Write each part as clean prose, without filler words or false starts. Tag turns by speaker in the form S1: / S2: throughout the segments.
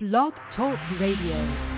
S1: Blog Talk Radio.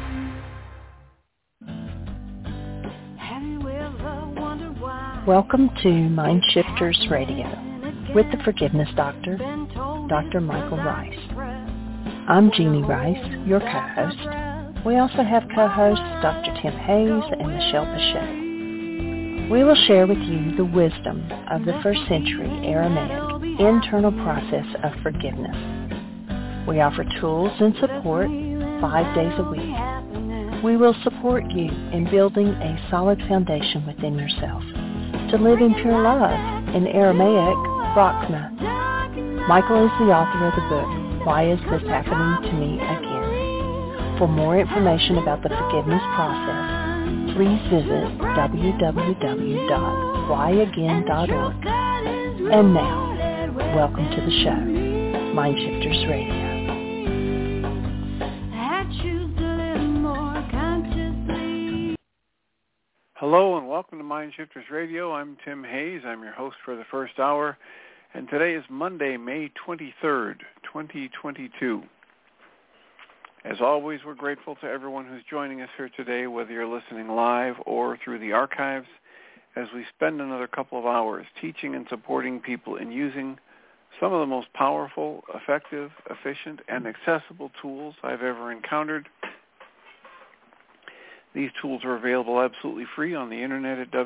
S2: Welcome to Mind Shifters Radio with the Forgiveness Doctor, Dr. Michael Rice. I'm Jeannie Rice, your co-host. We also have co-hosts Dr. Tim Hayes and Michelle Pacheco. We will share with you the wisdom of the first century Aramaic internal process of forgiveness. We offer tools and support 5 days a week. We will support you in building a solid foundation within yourself to live in pure love, in Aramaic, Rachma. Michael is the author of the book, Why Is This Happening to Me Again? For more information about the forgiveness process, please visit www.whyagain.org. And now, welcome to the show, Mind Shifters Radio.
S3: Hello and welcome to Mind Shifters Radio. I'm Tim Hayes. I'm your host for the first hour. And today is Monday, May 23rd, 2022. As always, we're grateful to everyone who's joining us here today, whether you're listening live or through the archives, as we spend another couple of hours teaching and supporting people in using some of the most powerful, effective, efficient, and accessible tools I've ever encountered. These tools are available absolutely free on the internet at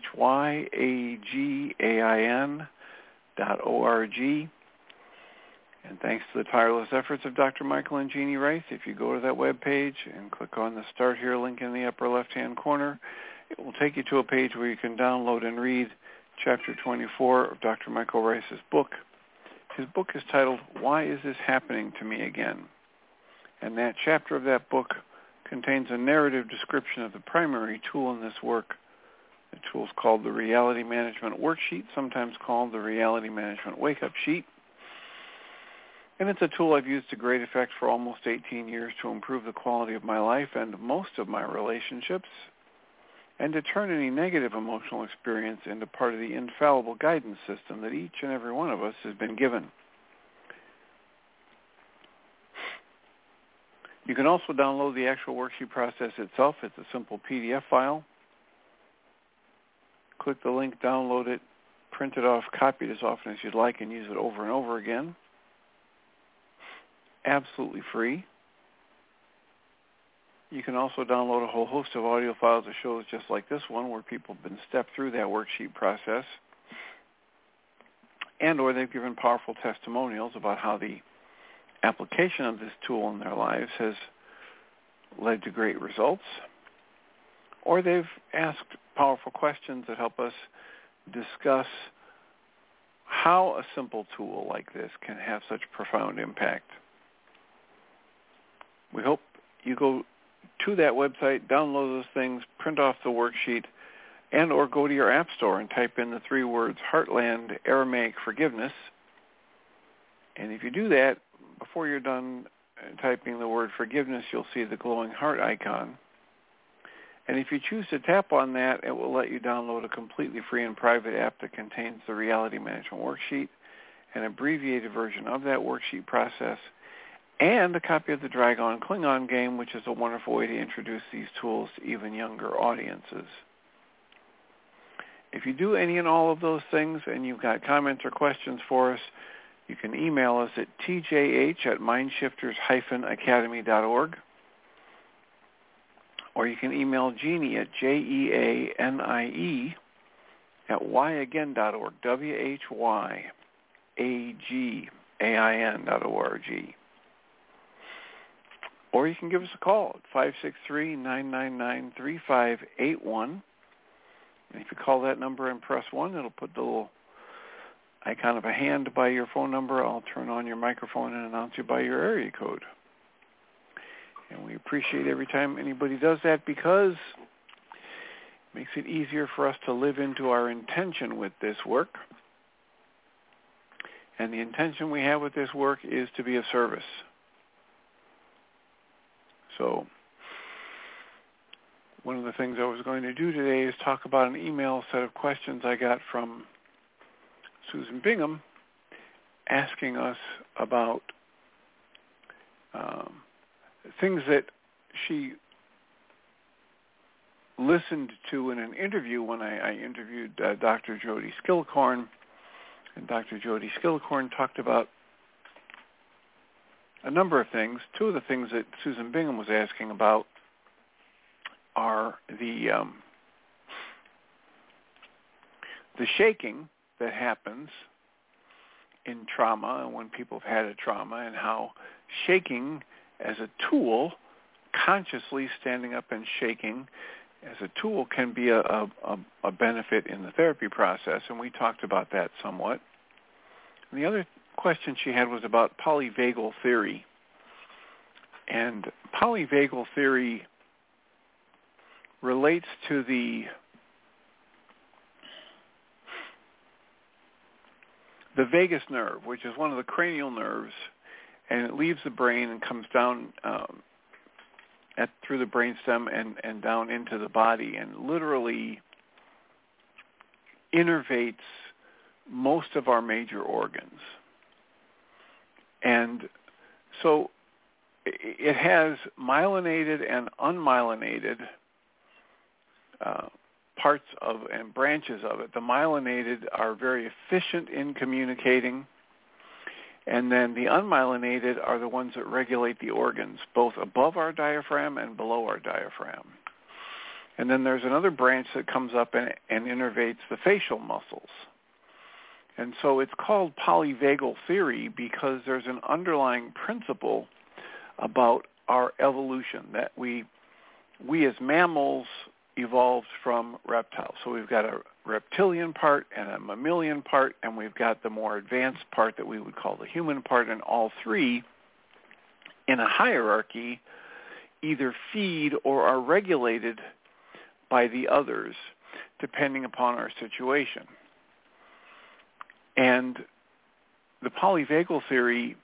S3: whyagain.org. And thanks to the tireless efforts of Dr. Michael and Jeannie Rice, if you go to that web page and click on the Start Here link in the upper left-hand corner, it will take you to a page where you can download and read Chapter 24 of Dr. Michael Rice's book. His book is titled, Why Is This Happening to Me Again? And that chapter of that book contains a narrative description of the primary tool in this work. The tool is called the Reality Management Worksheet, sometimes called the Reality Management Wake-Up Sheet. And it's a tool I've used to great effect for almost 18 years to improve the quality of my life and most of my relationships, and to turn any negative emotional experience into part of the infallible guidance system that each and every one of us has been given. You can also download the actual worksheet process itself. It's a simple PDF file. Click the link, download it, print it off, copy it as often as you'd like, and use it over and over again. Absolutely free. You can also download a whole host of audio files of shows just like this one where people have been stepped through that worksheet process, and or they've given powerful testimonials about how the application of this tool in their lives has led to great results, or they've asked powerful questions that help us discuss how a simple tool like this can have such profound impact. We hope you go to that website, download those things, print off the worksheet, and or go to your app store and type in the 3 words Heartland Aramaic Forgiveness. And if you do that, before you're done typing the word forgiveness, you'll see the glowing heart icon. And if you choose to tap on that, it will let you download a completely free and private app that contains the Reality Management Worksheet, an abbreviated version of that worksheet process, and a copy of the Dragon Klingon game, which is a wonderful way to introduce these tools to even younger audiences. If you do any and all of those things and you've got comments or questions for us, you can email us at tjh@mindshifters-academy.org, or you can email Jeannie at jeanie@whyagain.org, whyagain.org. Or you can give us a call at 563-999-3581. And if you call that number and press 1, it'll put the little icon of a hand by your phone number. I'll turn on your microphone and announce you by your area code. And we appreciate every time anybody does that because it makes it easier for us to live into our intention with this work. And the intention we have with this work is to be of service. So one of the things I was going to do today is talk about an email set of questions I got from Susan Bingham asking us about things that she listened to in an interview when I interviewed Dr. Jody Skillicorn, and Dr. Jody Skillicorn talked about a number of things. Two of the things that Susan Bingham was asking about are the shaking that happens in trauma and when people have had a trauma, and how shaking as a tool, consciously standing up and shaking as a tool, can be a benefit in the therapy process, and we talked about that somewhat. And the other question she had was about polyvagal theory. And polyvagal theory relates to the vagus nerve, which is one of the cranial nerves, and it leaves the brain and comes down through the brainstem and down into the body, and literally innervates most of our major organs. And so it has myelinated and unmyelinated parts of and branches of it. The myelinated are very efficient in communicating, and then the unmyelinated are the ones that regulate the organs, both above our diaphragm and below our diaphragm. And then there's another branch that comes up and innervates the facial muscles. And so it's called polyvagal theory because there's an underlying principle about our evolution, that we as mammals evolved from reptiles. So we've got a reptilian part and a mammalian part, and we've got the more advanced part that we would call the human part, and all three in a hierarchy either feed or are regulated by the others depending upon our situation. And the polyvagal theory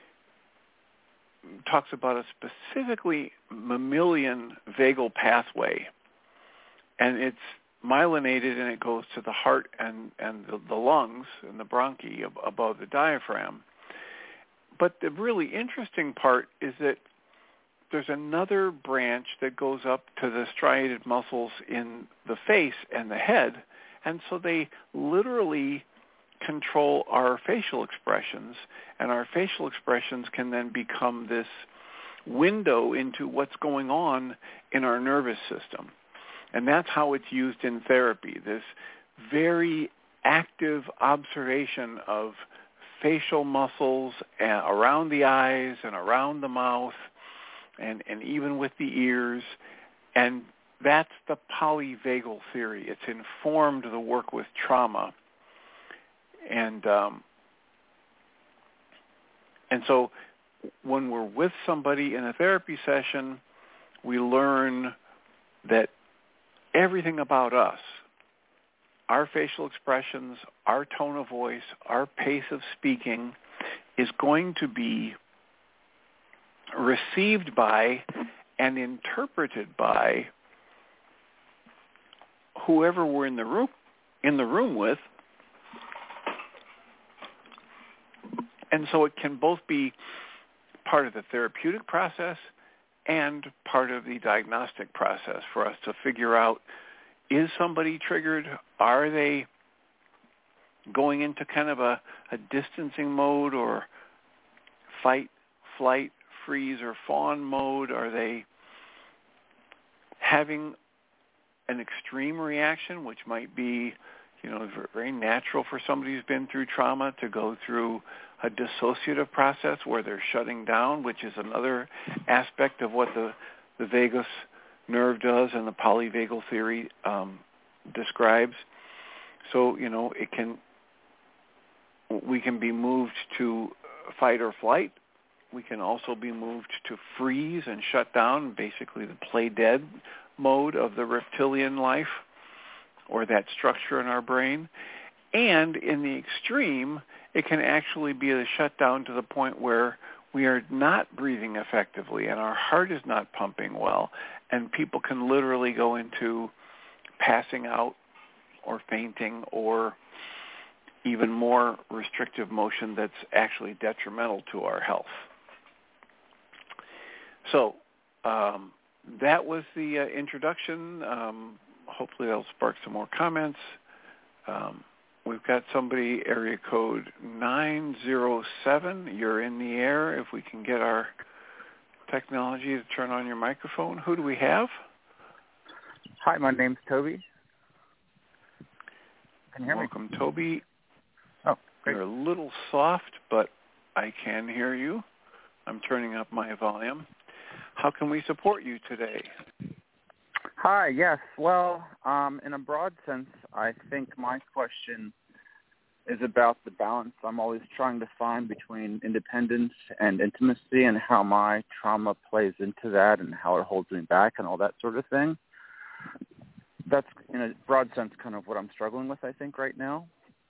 S3: talks about a specifically mammalian vagal pathway, and it's myelinated, and it goes to the heart and the lungs and the bronchi above the diaphragm. But the really interesting part is that there's another branch that goes up to the striated muscles in the face and the head, and so they literally control our facial expressions, and our facial expressions can then become this window into what's going on in our nervous system. And that's how it's used in therapy, this very active observation of facial muscles around the eyes and around the mouth and even with the ears. And that's the polyvagal theory. It's informed the work with trauma. And so when we're with somebody in a therapy session, we learn that everything about us, our facial expressions, our tone of voice, our pace of speaking, is going to be received by and interpreted by whoever we're in the room with. And so it can both be part of the therapeutic process and part of the diagnostic process for us to figure out, is somebody triggered? Are they going into kind of a distancing mode or fight, flight, freeze, or fawn mode? Are they having an extreme reaction, which might be, very natural for somebody who's been through trauma to go through a dissociative process where they're shutting down, which is another aspect of what the vagus nerve does and the polyvagal theory describes. So, we can be moved to fight or flight. We can also be moved to freeze and shut down, basically the play dead mode of the reptilian life, or that structure in our brain. And in the extreme, it can actually be a shutdown to the point where we are not breathing effectively and our heart is not pumping well, and people can literally go into passing out or fainting or even more restrictive motion that's actually detrimental to our health. So that was the introduction. Hopefully that'll spark some more comments. We've got somebody, area code 907. You're in the air. If we can get our technology to turn on your microphone. Who do we have?
S1: Hi, my name's Toby. Can you hear me?
S3: Welcome, Toby.
S1: Oh, great.
S3: You're a little soft, but I can hear you. I'm turning up my volume. How can we support you today?
S1: Hi, yes. Well, in a broad sense, I think my question is about the balance I'm always trying to find between independence and intimacy and how my trauma plays into that and how it holds me back and all that sort of thing. That's, in a broad sense, kind of what I'm struggling with, I think, right now.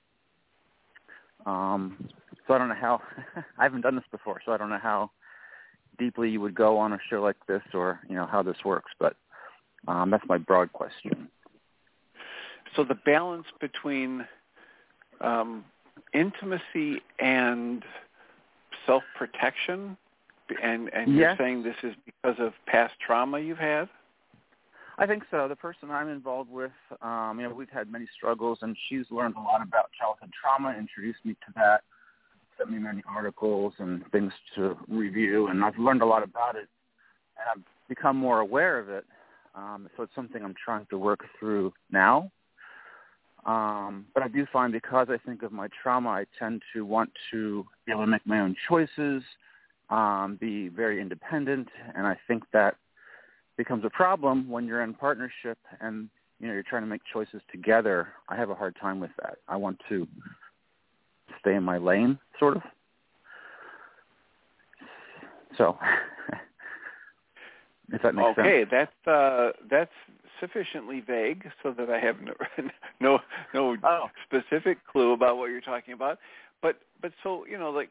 S1: So I don't know how, I haven't done this before, so I don't know how deeply you would go on a show like this or, how this works, but that's my broad question.
S3: So the balance between intimacy and self-protection, and you're saying this is because of past trauma you've had?
S1: I think so. The person I'm involved with, we've had many struggles, and she's learned a lot about childhood trauma, introduced me to that, sent me many articles and things to review, and I've learned a lot about it, and I've become more aware of it. So it's something I'm trying to work through now. But I do find because I think of my trauma, I tend to want to be able to make my own choices, be very independent, and I think that becomes a problem when you're in partnership and, you're trying to make choices together. I have a hard time with that. I want to stay in my lane, sort of. So, if that makes sense.
S3: Okay, that's sufficiently vague so that I have no specific clue about what you're talking about. But so,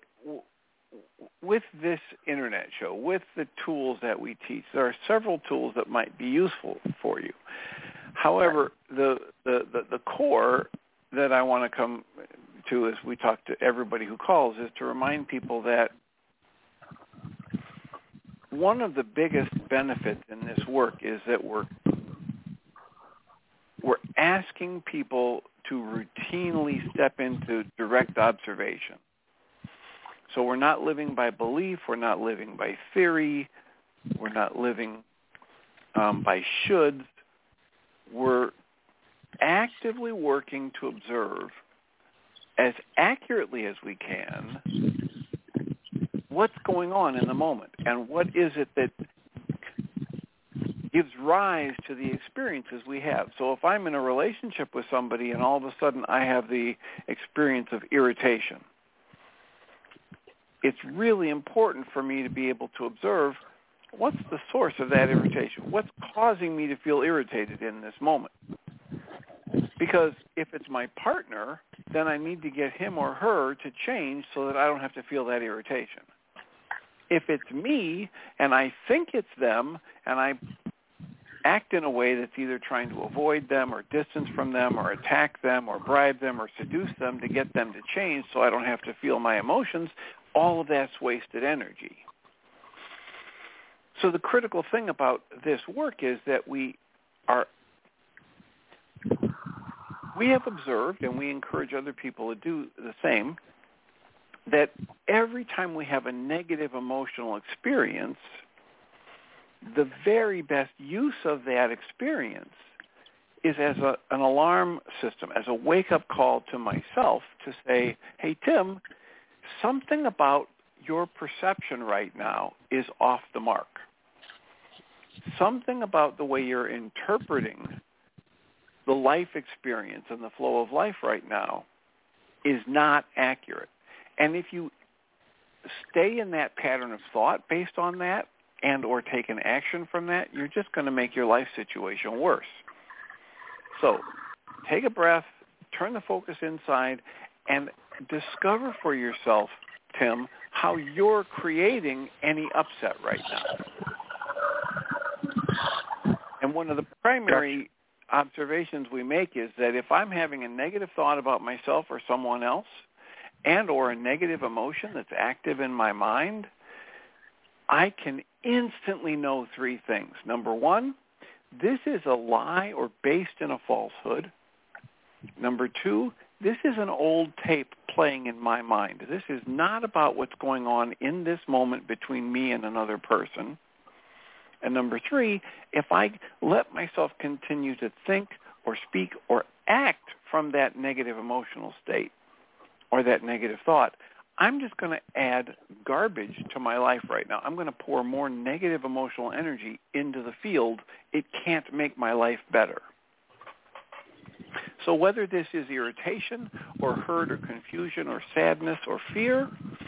S3: with this internet show, with the tools that we teach, there are several tools that might be useful for you. However, the core that I want to come to as we talk to everybody who calls is to remind people that one of the biggest benefits in this work is that we're asking people to routinely step into direct observation. So we're not living by belief, we're not living by theory, we're not living by shoulds. We're actively working to observe as accurately as we can what's going on in the moment and what is it that gives rise to the experiences we have. So if I'm in a relationship with somebody and all of a sudden I have the experience of irritation, it's really important for me to be able to observe what's the source of that irritation. What's causing me to feel irritated in this moment? Because if it's my partner, then I need to get him or her to change so that I don't have to feel that irritation. If it's me and I think it's them and I act in a way that's either trying to avoid them or distance from them or attack them or bribe them or seduce them to get them to change so I don't have to feel my emotions, all of that's wasted energy. So the critical thing about this work is that we have observed, and we encourage other people to do the same, that every time we have a negative emotional experience, the very best use of that experience is as an alarm system, as a wake-up call to myself to say, hey, Tim, something about your perception right now is off the mark. Something about the way you're interpreting the life experience and the flow of life right now is not accurate. And if you stay in that pattern of thought based on that and or take an action from that, you're just going to make your life situation worse. So take a breath, turn the focus inside, and discover for yourself, Tim, how you're creating any upset right now. And one of the primary observations we make is that if I'm having a negative thought about myself or someone else and or a negative emotion that's active in my mind, I can instantly know three things. Number one, this is a lie or based in a falsehood. Number two, this is an old tape playing in my mind. This is not about what's going on in this moment between me and another person. And number three, if I let myself continue to think or speak or act from that negative emotional state or that negative thought, I'm just going to add garbage to my life right now. I'm going to pour more negative emotional energy into the field. It can't make my life better. So whether this is irritation or hurt or confusion or sadness or fear,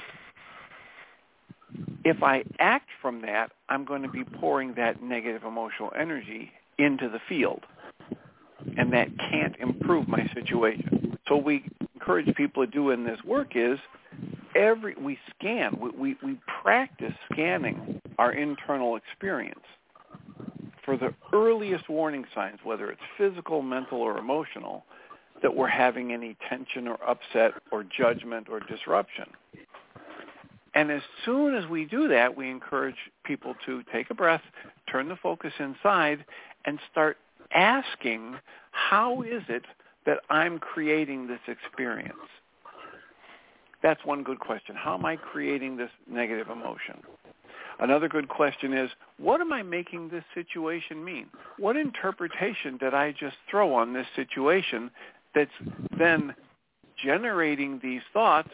S3: if I act from that, I'm going to be pouring that negative emotional energy into the field. And that can't improve my situation. So we encourage people to do in this work is we scan, we practice scanning our internal experience for the earliest warning signs, whether it's physical, mental, or emotional, that we're having any tension or upset or judgment or disruption. And as soon as we do that, we encourage people to take a breath, turn the focus inside, and start asking, how is it that I'm creating this experience? That's one good question. How am I creating this negative emotion? Another good question is, what am I making this situation mean? What interpretation did I just throw on this situation that's then generating these thoughts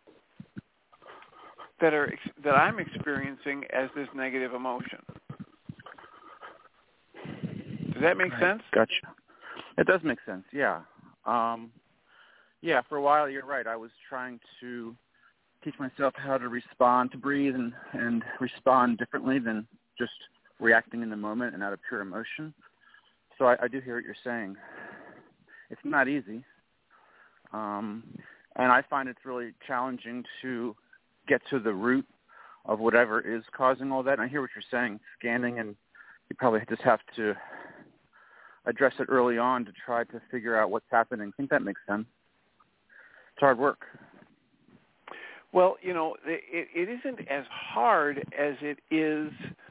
S3: that I'm experiencing as this negative emotion? Does that make sense?
S1: Gotcha. It does make sense, yeah. For a while, you're right. I was trying to teach myself how to respond, to breathe and respond differently than just reacting in the moment and out of pure emotion. So I do hear what you're saying. It's not easy. And I find it's really challenging to get to the root of whatever is causing all that. And I hear what you're saying, scanning, and you probably just have to address it early on to try to figure out what's happening. I think that makes sense. It's hard work.
S3: Well, it isn't as hard as it is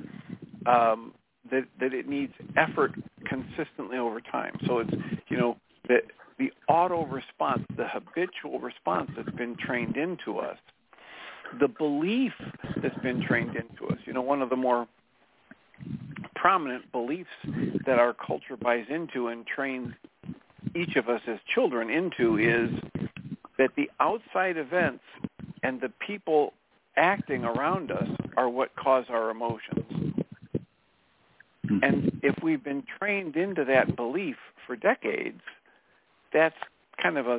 S3: that it needs effort consistently over time. So it's, the auto response, the habitual response that's been trained into us, the belief that's been trained into us. One of the more prominent beliefs that our culture buys into and trains each of us as children into is that the outside events and the people acting around us are what cause our emotions. And if we've been trained into that belief for decades, that's kind of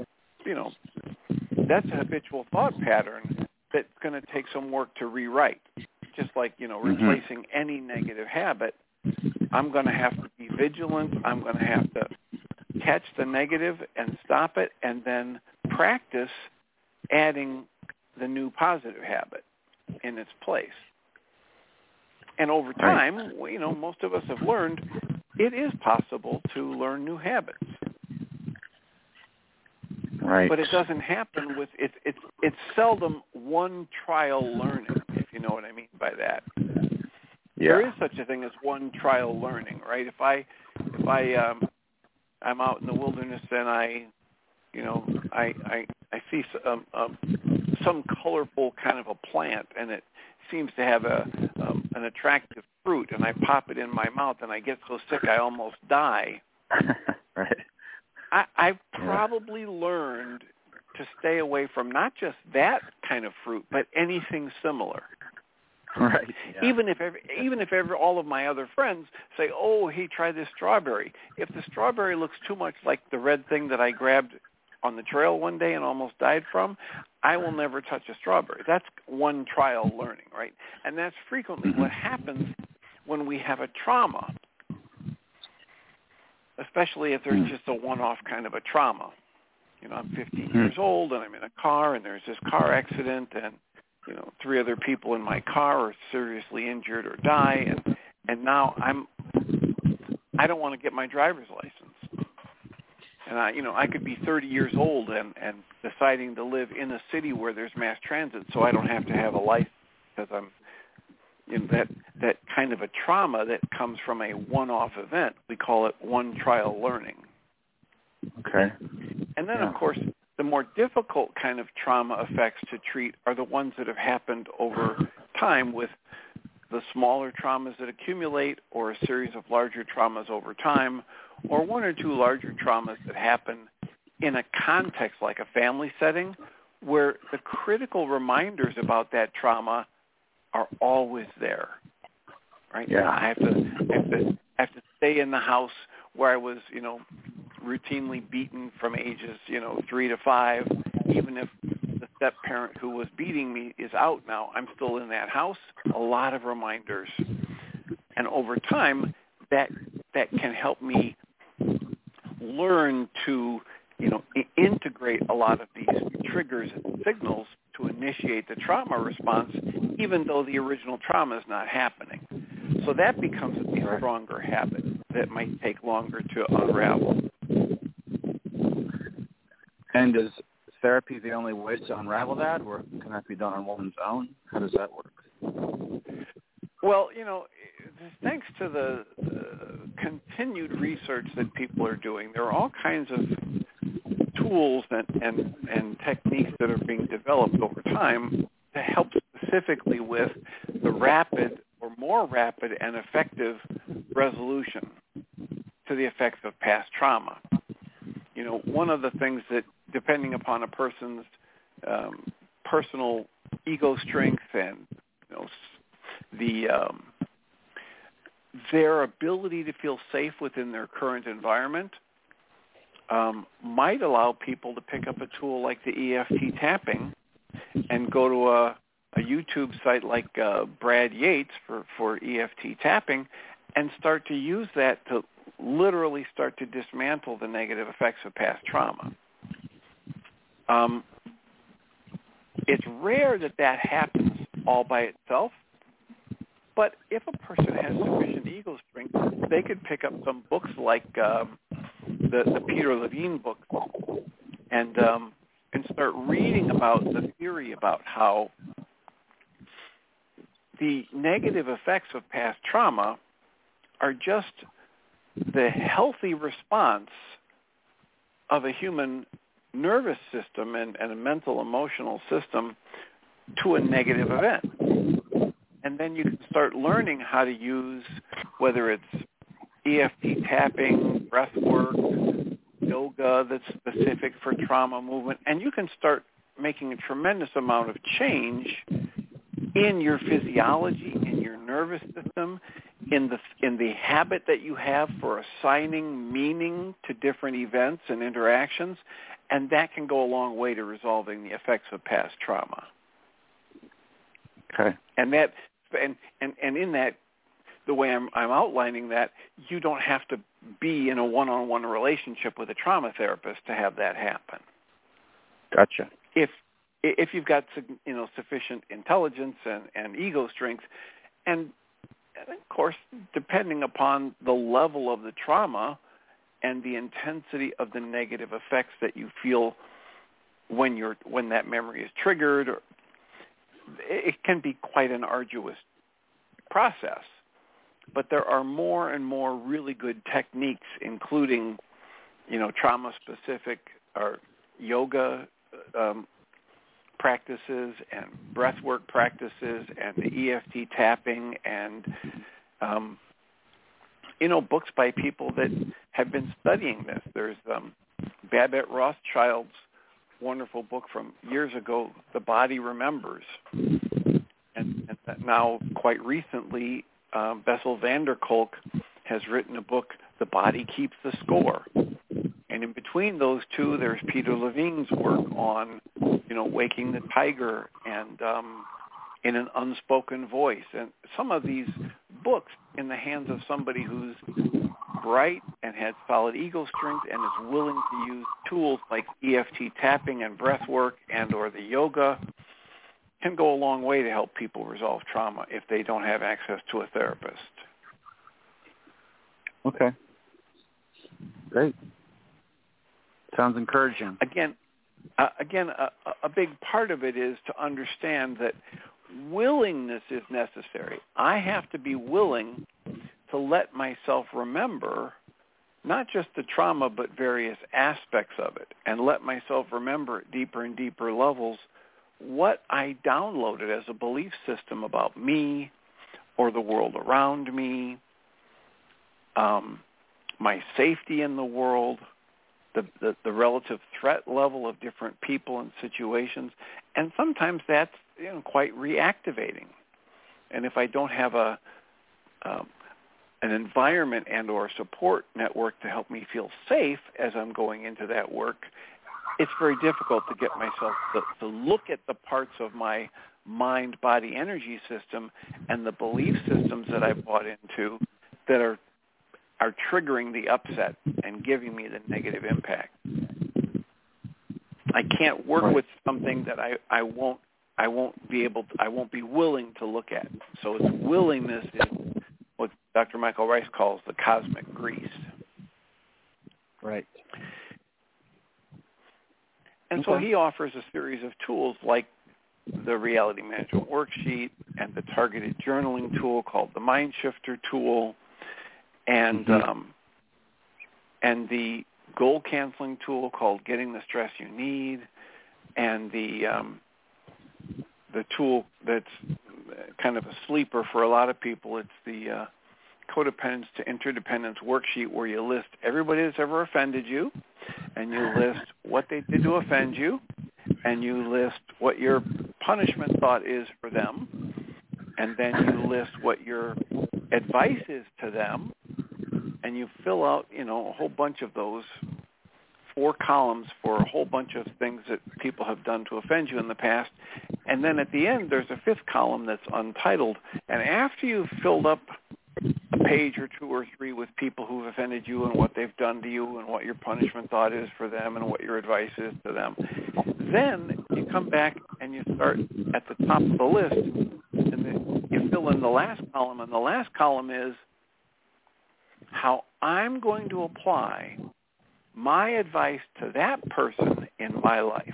S3: that's a habitual thought pattern that's going to take some work to rewrite. Just like, replacing any negative habit, I'm going to have to be vigilant. I'm going to have to catch the negative and stop it, and then practice adding the new positive habit in its place. And over time, most of us have learned it is possible to learn new habits.
S1: Right.
S3: But it doesn't happen with it's seldom one trial learning, if you know what I mean by that. Yeah. There is such a thing as one trial learning, right? If I'm out in the wilderness and I see some colorful kind of a plant, and it seems to have an attractive fruit, and I pop it in my mouth, and I get so sick I almost die.
S1: Right.
S3: I've probably learned to stay away from not just that kind of fruit, but anything similar.
S1: Right. Yeah.
S3: Even if all of my other friends say, "Oh, hey, try this strawberry." If the strawberry looks too much like the red thing that I grabbed on the trail one day and almost died from, I will never touch a strawberry. That's one trial learning, right? And that's frequently what happens when we have a trauma, especially if there's just a one-off kind of a trauma. I'm 15 years old, and I'm in a car, and there's this car accident, and 3 other people in my car are seriously injured or die, and now I don't want to get my driver's license. And I could be 30 years old and deciding to live in a city where there's mass transit, so I don't have to have a license because I'm that kind of a trauma that comes from a one-off event. We call it one-trial learning.
S1: Okay.
S3: And then, of course, the more difficult kind of trauma effects to treat are the ones that have happened over time, with the smaller traumas that accumulate, or a series of larger traumas over time, or one or two larger traumas that happen in a context like a family setting, where the critical reminders about that trauma are always there, right?
S1: Yeah.
S3: I have to stay in the house where I was, routinely beaten from ages, 3 to 5, even if the step parent who was beating me is out now. I'm still in that house. A lot of reminders, and over time, that can help me learn to, integrate a lot of these triggers and signals to initiate the trauma response, even though the original trauma is not happening. So that becomes a stronger habit that might take longer to unravel.
S1: And is therapy the only way to unravel that, or can that be done on one's own? How does that work?
S3: Well, thanks to the continued research that people are doing, there are all kinds of tools and techniques that are being developed over time to help specifically with the rapid or more rapid and effective resolution to the effects of past trauma. One of the things that, depending upon a person's personal ego strength and their ability to feel safe within their current environment, might allow people to pick up a tool like the EFT tapping and go to a YouTube site like Brad Yates for EFT tapping and start to use that to literally start to dismantle the negative effects of past trauma. It's rare that happens all by itself, but if a person has sufficient ego strength, they could pick up some books like the Peter Levine book and start reading about the theory about how the negative effects of past trauma are just the healthy response of a human nervous system and a mental emotional system to a negative event. And then you can start learning how to use, whether it's EFT tapping, breath work, yoga that's specific for trauma movement, and you can start making a tremendous amount of change in your physiology, in your nervous system, in the habit that you have for assigning meaning to different events and interactions, and that can go a long way to resolving the effects of past trauma.
S1: Okay.
S3: And that, and in that, the way I'm outlining that, you don't have to be in a one-on-one relationship with a trauma therapist to have that happen.
S1: Gotcha.
S3: If you've got sufficient intelligence and ego strength, and of course, depending upon the level of the trauma and the intensity of the negative effects that you feel when that memory is triggered, it can be quite an arduous process. But there are more and more really good techniques, including, trauma-specific or yoga practices and breathwork practices and the EFT tapping and, books by people that have been studying this. There's Babette Rothschild's wonderful book from years ago, The Body Remembers. And now, quite recently, Bessel van der Kolk has written a book, The Body Keeps the Score. And in between those two, there's Peter Levine's work on, Waking the Tiger and In an Unspoken Voice. And some of these books in the hands of somebody who's bright and has solid ego strength and is willing to use tools like EFT tapping and breath work and or the yoga can go a long way to help people resolve trauma if they don't have access to a therapist.
S1: Okay. Great. Sounds encouraging.
S3: Again, a big part of it is to understand that willingness is necessary. I have to be willing to let myself remember not just the trauma, but various aspects of it, and let myself remember at deeper and deeper levels what I downloaded as a belief system about me or the world around me, my safety in the world, the relative threat level of different people and situations. And sometimes that's quite reactivating. And if I don't have an environment and or support network to help me feel safe as I'm going into that work, it's very difficult to get myself to look at the parts of my mind-body energy system and the belief systems that I've bought into that are triggering the upset and giving me the negative impact. I can't work with something that I won't be willing to look at. So its willingness is what Dr. Michael Ryce calls the cosmic grease.
S1: Right.
S3: And so he offers a series of tools like the Reality Management Worksheet and the targeted journaling tool called the Mind Shifter tool, and the goal canceling tool called Getting the Stress You Need, and the tool that's kind of a sleeper for a lot of people. It's the Codependence to Interdependence Worksheet, where you list everybody that's ever offended you, and you list what they did to offend you, and you list what your punishment thought is for them, and then you list what your advice is to them, and you fill out, a whole bunch of those 4 columns for a whole bunch of things that people have done to offend you in the past. And then at the end, there's a 5th column that's untitled. And after you've filled up a page or 2 or 3 with people who've offended you and what they've done to you and what your punishment thought is for them and what your advice is to them, then you come back and you start at the top of the list, and then you fill in the last column, and the last column is how I'm going to apply my advice to that person in my life.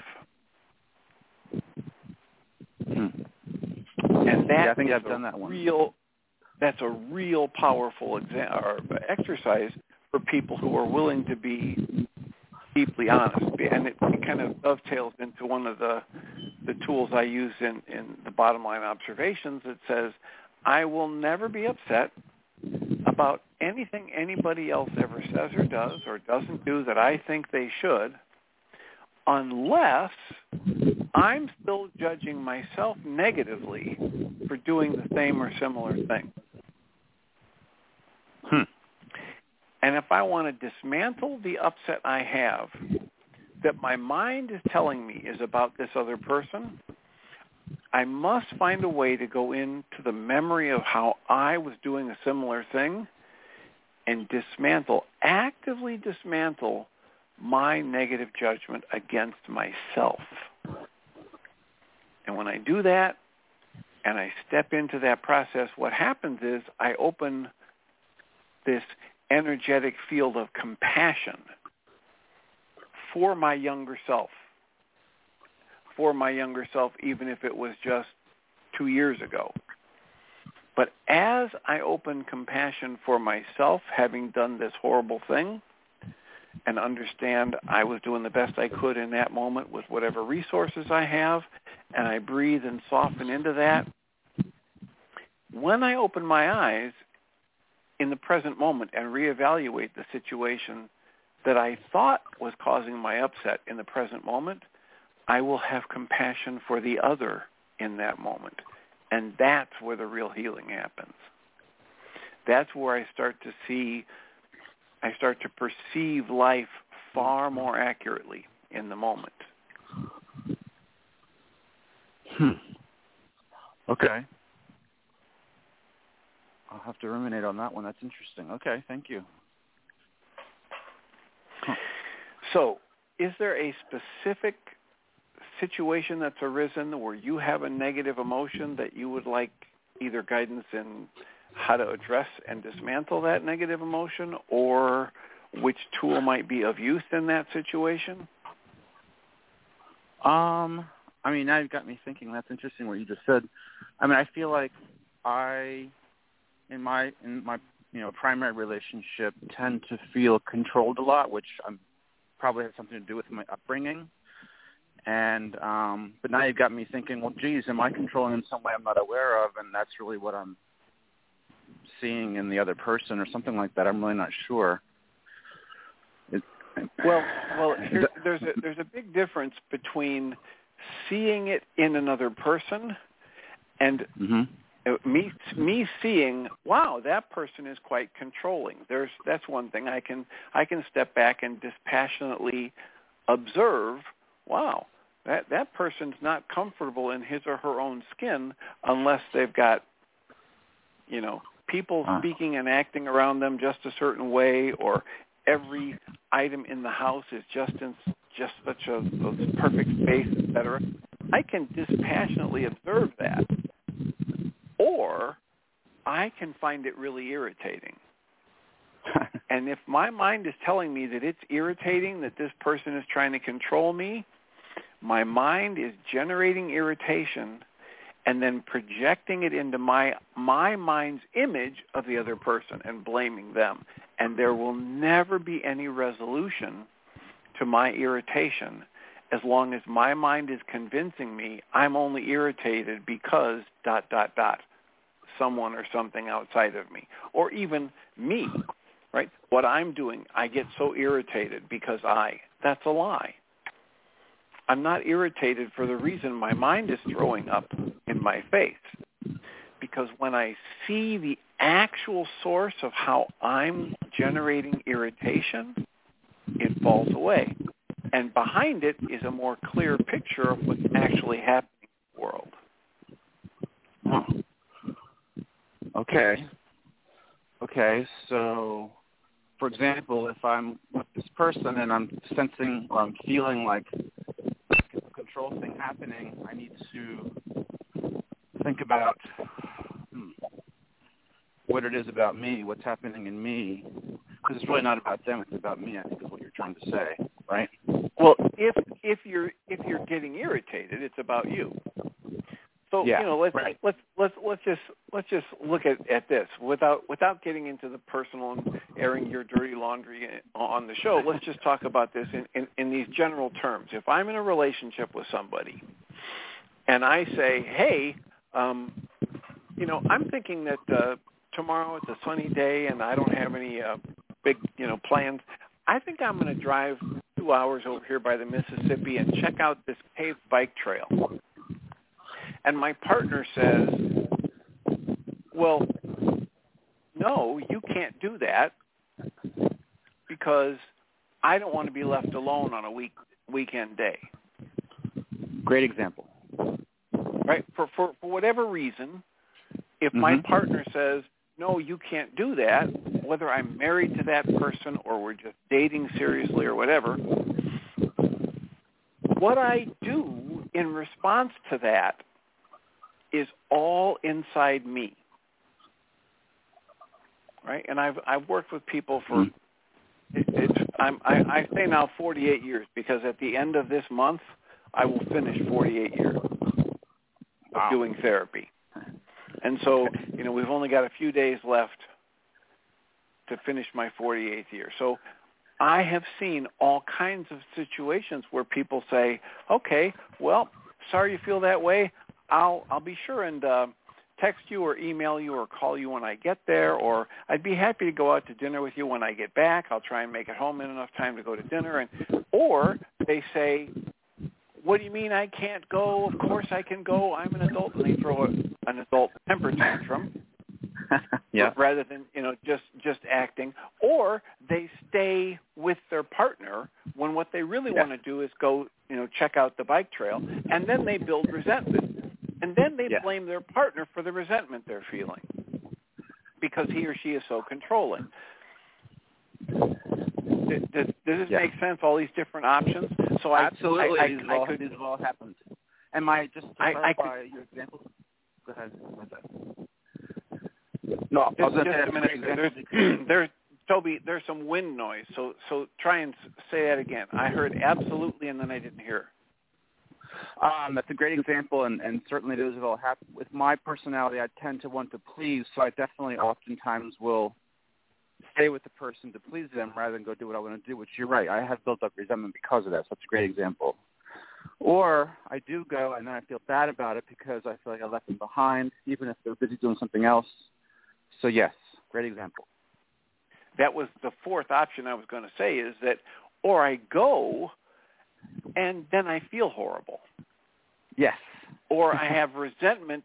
S3: And that
S1: I think I've done that one.
S3: That's a real powerful exercise for people who are willing to be deeply honest. And it kind of dovetails into one of the tools I use in the Bottom Line Observations that says, I will never be upset about anything anybody else ever says or does or doesn't do that I think they should, unless I'm still judging myself negatively for doing the same or similar thing. And if I want to dismantle the upset I have that my mind is telling me is about this other person, I must find a way to go into the memory of how I was doing a similar thing and actively dismantle my negative judgment against myself. And when I do that and I step into that process, what happens is I open this energetic field of compassion for my younger self. Even if it was just 2 years ago. But as I open compassion for myself, having done this horrible thing, and understand I was doing the best I could in that moment with whatever resources I have, and I breathe and soften into that, when I open my eyes in the present moment and reevaluate the situation that I thought was causing my upset in the present moment, I will have compassion for the other in that moment. And that's where the real healing happens. That's where I start to perceive life far more accurately in the moment.
S1: Okay. I'll have to ruminate on that one. That's interesting. Okay, thank you.
S3: So, is there a specific situation that's arisen where you have a negative emotion that you would like either guidance in how to address and dismantle that negative emotion, or which tool might be of use in that situation?
S1: Now you've got me thinking. That's interesting what you just said. I mean, I feel like in my primary relationship, tend to feel controlled a lot, which probably has something to do with my upbringing. And but now you've got me thinking, well, geez, am I controlling in some way I'm not aware of? And that's really what I'm seeing in the other person, or something like that. I'm really not sure.
S3: Well, there's a big difference between seeing it in another person and me seeing, wow, that person is quite controlling. That's one thing. I can step back and dispassionately observe, wow, that person's not comfortable in his or her own skin unless they've got, people speaking and acting around them just a certain way, or every item in the house is just such a perfect space, etc. I can dispassionately observe that, or I can find it really irritating. And if my mind is telling me that it's irritating that this person is trying to control me, my mind is generating irritation and then projecting it into my mind's image of the other person and blaming them. And there will never be any resolution to my irritation as long as my mind is convincing me I'm only irritated because ... someone or something outside of me, or even me, right? What I'm doing, I get so irritated because that's a lie. I'm not irritated for the reason my mind is throwing up in my face. Because when I see the actual source of how I'm generating irritation, it falls away. And behind it is a more clear picture of what's actually happening in the world.
S1: Okay, so, for example, if I'm with this person and I'm sensing or I'm feeling like a control thing happening, I need to think about what it is about me, what's happening in me, because it's really not about them, it's about me, I think is what you're trying to say, right?
S3: Well, if you're getting irritated, it's about you. So let's just look at this without getting into the personal and airing your dirty laundry on the show. Let's just talk about this in these general terms. If I'm in a relationship with somebody and I say, hey, I'm thinking that tomorrow it's a sunny day and I don't have any big plans. I think I'm going to drive 2 hours over here by the Mississippi and check out this paved bike trail. And my partner says, well, no, you can't do that because I don't want to be left alone on a weekend day.
S1: Great example.
S3: Right? For whatever reason, if my partner says, no, you can't do that, whether I'm married to that person or we're just dating seriously or whatever, what I do in response to that is all inside me, right? And I've worked with people for I say now 48 years because at the end of this month I will finish 48 years of doing therapy, and so we've only got a few days left to finish my 48th year. So I have seen all kinds of situations where people say, "Okay, well, sorry you feel that way. I'll be sure and text you or email you or call you when I get there, or I'd be happy to go out to dinner with you when I get back. I'll try and make it home in enough time to go to dinner." Or they say, "What do you mean I can't go? Of course I can go. I'm an adult." And they throw an adult temper tantrum.
S1: Yeah.
S3: Rather than just acting, or they stay with their partner when what they really want to do is go check out the bike trail, and then they build resentment, and then they blame their partner for the resentment they're feeling because he or she is so controlling. Does this make sense? All these different options. So
S1: absolutely, these have all happened. And just to clarify your example. Go ahead. No, just a minute.
S3: Toby, there's some wind noise, so try and say that again. I heard absolutely, and then I didn't hear.
S1: That's a great example, and certainly those have all happened. With my personality, I tend to want to please, so I definitely oftentimes will stay with the person to please them rather than go do what I want to do, which you're right. I have built up resentment because of that, so that's a great example. Or I do go, and then I feel bad about it because I feel like I left them behind, even if they're busy doing something else. So, yes, great example.
S3: That was the fourth option I was going to say, is that, or I go, and then I feel horrible.
S1: Yes.
S3: Or I have resentment,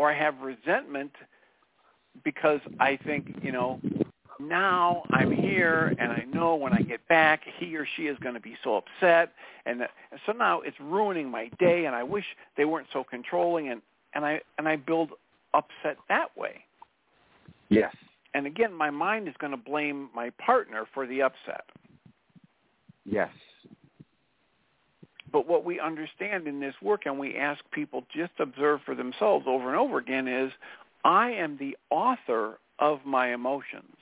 S3: because I think, now I'm here, and I know when I get back, he or she is going to be so upset, and so now it's ruining my day, and I wish they weren't so controlling, and I build upset that way.
S1: Yes.
S3: And again, my mind is going to blame my partner for the upset.
S1: Yes.
S3: But what we understand in this work, and we ask people just observe for themselves over and over again, is I am the author of my emotions.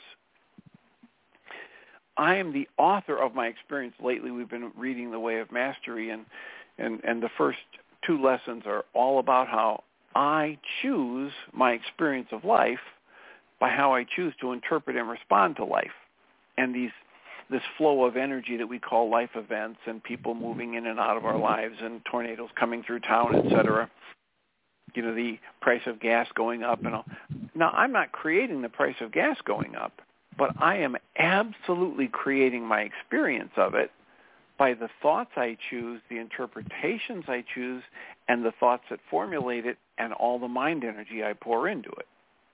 S3: I am the author of my experience. Lately, we've been reading The Way of Mastery, and the first two lessons are all about how I choose my experience of life by how I choose to interpret and respond to life. And this flow of energy that we call life events, and people moving in and out of our lives, and tornadoes coming through town, etc. The price of gas going up and all. Now, I'm not creating the price of gas going up, but I am absolutely creating my experience of it by the thoughts I choose, the interpretations I choose, and the thoughts that formulate it, and all the mind energy I pour into it.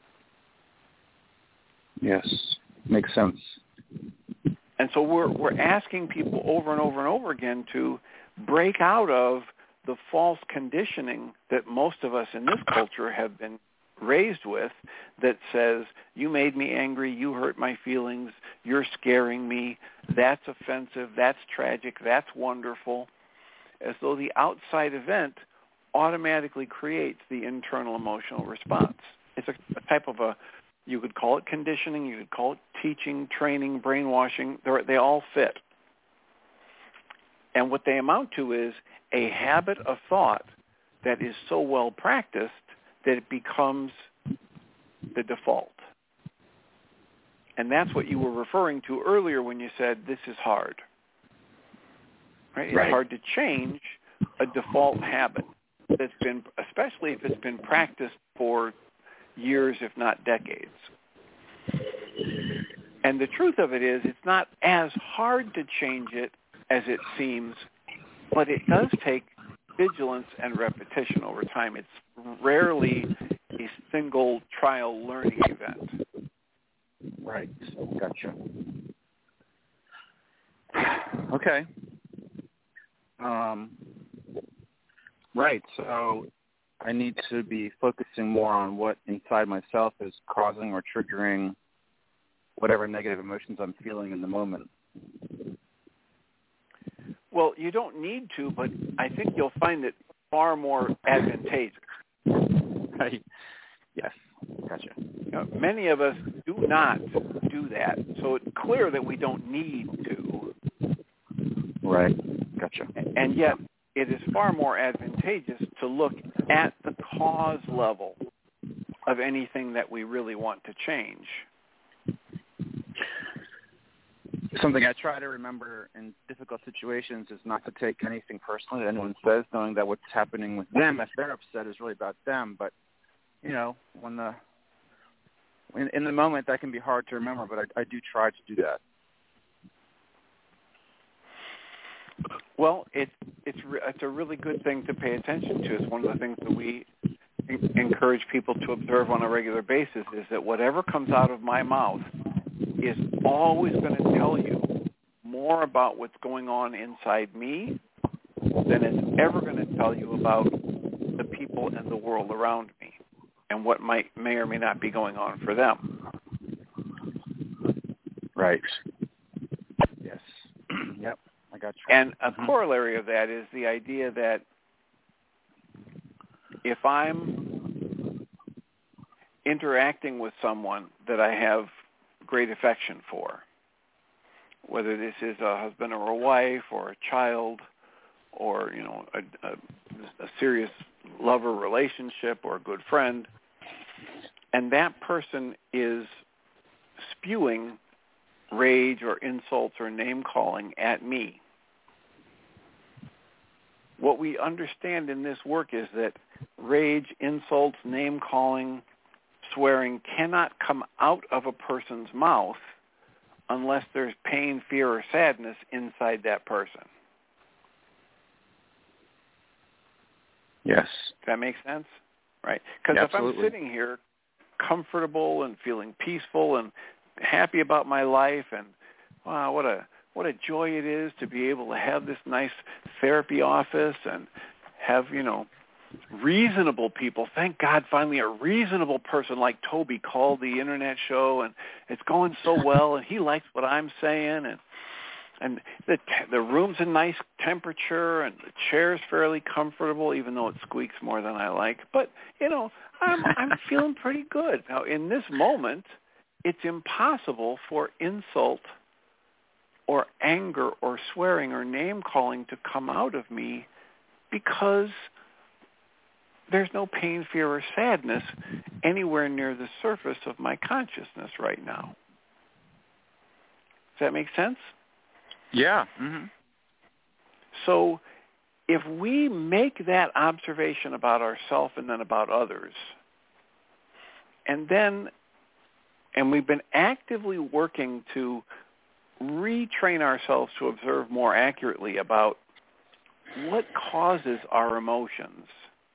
S1: Yes, makes sense.
S3: And so we're asking people over and over and over again to break out of the false conditioning that most of us in this culture have been raised with, that says, you made me angry, you hurt my feelings, you're scaring me, that's offensive, that's tragic, that's wonderful, as though the outside event automatically creates the internal emotional response. It's a type of you could call it conditioning, you could call it teaching, training, brainwashing. They all fit. And what they amount to is a habit of thought that is so well practiced that it becomes the default. And that's what you were referring to earlier when you said this is hard. Right? It's hard to change a default habit that's been, especially if it's been practiced for years, if not decades. And the truth of it is, it's not as hard to change it as it seems, but it does take vigilance and repetition over time. It's rarely a single trial learning event.
S1: Right. Gotcha. Okay. Right. So I need to be focusing more on what inside myself is causing or triggering whatever negative emotions I'm feeling in the moment.
S3: Well, you don't need to, but I think you'll find it far more advantageous.
S1: Right. Yes. Gotcha.
S3: Many of us do not do that, so it's clear that we don't need to.
S1: Right. Gotcha.
S3: And yet, it is far more advantageous to look at the cause level of anything that we really want to change.
S1: Something I try to remember in difficult situations is not to take anything personally that anyone says, knowing that what's happening with them, if they're upset, is really about them. But, when in the moment, that can be hard to remember, but I do try to do that.
S3: Well, it's a really good thing to pay attention to. It's one of the things that we encourage people to observe on a regular basis, is that whatever comes out of my mouth is always going to tell you more about what's going on inside me than it's ever going to tell you about the people and the world around me and what may or may not be going on for them.
S1: Right. Yes. Yep. I got you.
S3: And a corollary of that is the idea that if I'm interacting with someone that I have great affection for, whether this is a husband or a wife or a child or, you know, a serious lover relationship or a good friend, and that person is spewing rage or insults or name-calling at me. What we understand in this work is that rage, insults, name-calling, swearing cannot come out of a person's mouth unless there's pain, fear, or sadness inside that person.
S1: Yes.
S3: Does that make sense? Right. Because if I'm sitting here comfortable and feeling peaceful and happy about my life, and wow, what a joy it is to be able to have this nice therapy office and have, you know, reasonable people. Thank God finally a reasonable person like Toby called the internet show, and it's going so well, and he likes what I'm saying, and the room's a nice temperature, and the chair's fairly comfortable, even though it squeaks more than I like. But, you know, I'm feeling pretty good. Now, in this moment, it's impossible for insult or anger or swearing or name-calling to come out of me because there's no pain, fear, or sadness anywhere near the surface of my consciousness right now. Does that make sense?
S1: Yeah. Mm-hmm.
S3: So if we make that observation about ourselves and then about others, and we've been actively working to retrain ourselves to observe more accurately about what causes our emotions,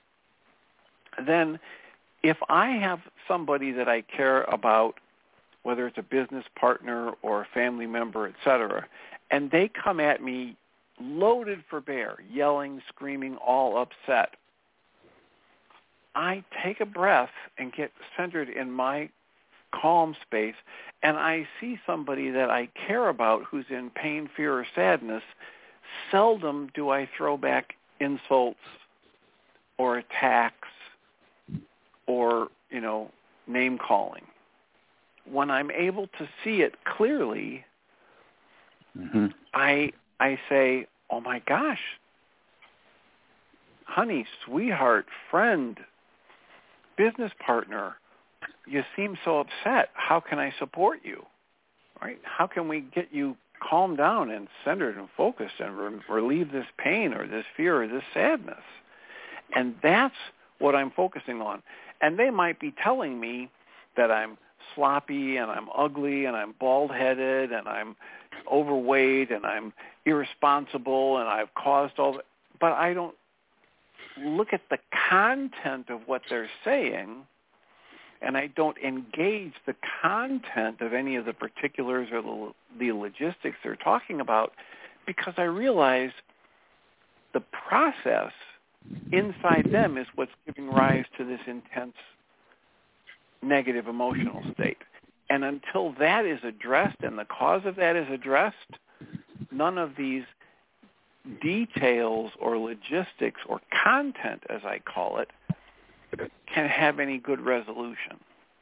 S3: then if I have somebody that I care about, whether it's a business partner or a family member, etc., and they come at me loaded for bear, yelling, screaming, all upset, I take a breath and get centered in my calm space, and I see somebody that I care about who's in pain, fear, or sadness. Seldom do I throw back insults or attacks or, you know, name-calling. When I'm able to see it clearly,
S1: mm-hmm.
S3: I say, oh my gosh, honey, sweetheart, friend, business partner, you seem so upset. How can I support you? Right? How can we get you calmed down and centered and focused and relieve this pain or this fear or this sadness? And that's what I'm focusing on. And they might be telling me that I'm sloppy and I'm ugly and I'm bald-headed and I'm overweight and I'm irresponsible and I've caused all that. But I don't look at the content of what they're saying, and I don't engage the content of any of the particulars or the logistics they're talking about, because I realize the process inside them is what's giving rise to this intense negative emotional state. And until that is addressed and the cause of that is addressed, none of these details or logistics or content, as I call it, can have any good resolution.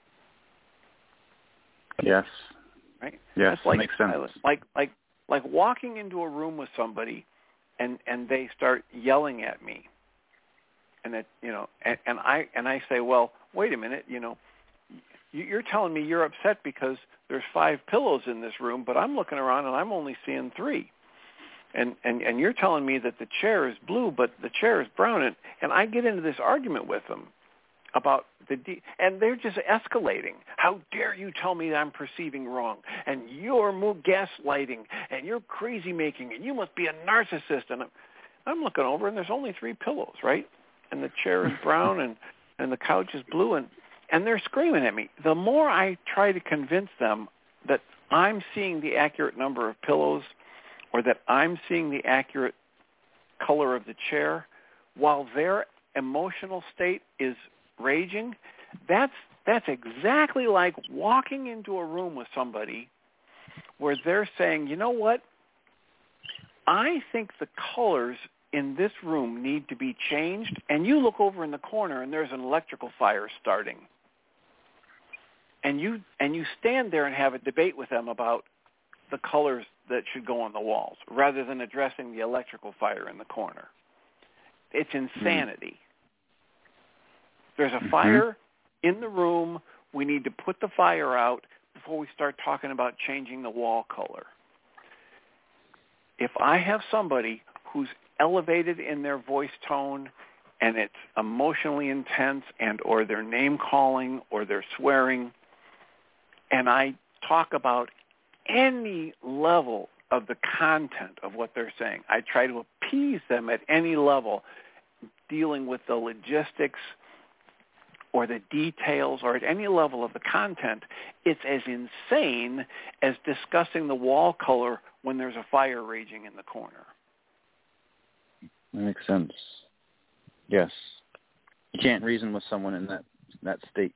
S1: Yes.
S3: Right?
S1: Yes,
S3: that
S1: makes sense.
S3: Like walking into a room with somebody and they start yelling at me. And that, you know, and I say, well, wait a minute, you know, you're telling me you're upset because there's 5 pillows in this room, but I'm looking around and I'm only seeing 3. And you're telling me that the chair is blue, but the chair is brown. And I get into this argument with them about and they're just escalating. How dare you tell me that I'm perceiving wrong? And you're gaslighting, and you're crazy making, and you must be a narcissist. And I'm looking over, and there's only 3 pillows, right? And the chair is brown, and the couch is blue, and they're screaming at me. The more I try to convince them that I'm seeing the accurate number of pillows or that I'm seeing the accurate color of the chair, while their emotional state is raging, that's exactly like walking into a room with somebody where they're saying, you know what, I think the colors in this room need to be changed, and you look over in the corner and there's an electrical fire starting. And you stand there and have a debate with them about the colors that should go on the walls rather than addressing the electrical fire in the corner. It's insanity. There's a fire in the room. We need to put the fire out before we start talking about changing the wall color. If I have somebody who's elevated in their voice tone and it's emotionally intense and or they're name calling or they're swearing, and I talk about any level of the content of what they're saying, I try to appease them at any level, dealing with the logistics or the details or at any level of the content, it's as insane as discussing the wall color when there's a fire raging in the corner.
S1: That makes sense. Yes. You can't reason with someone in that state.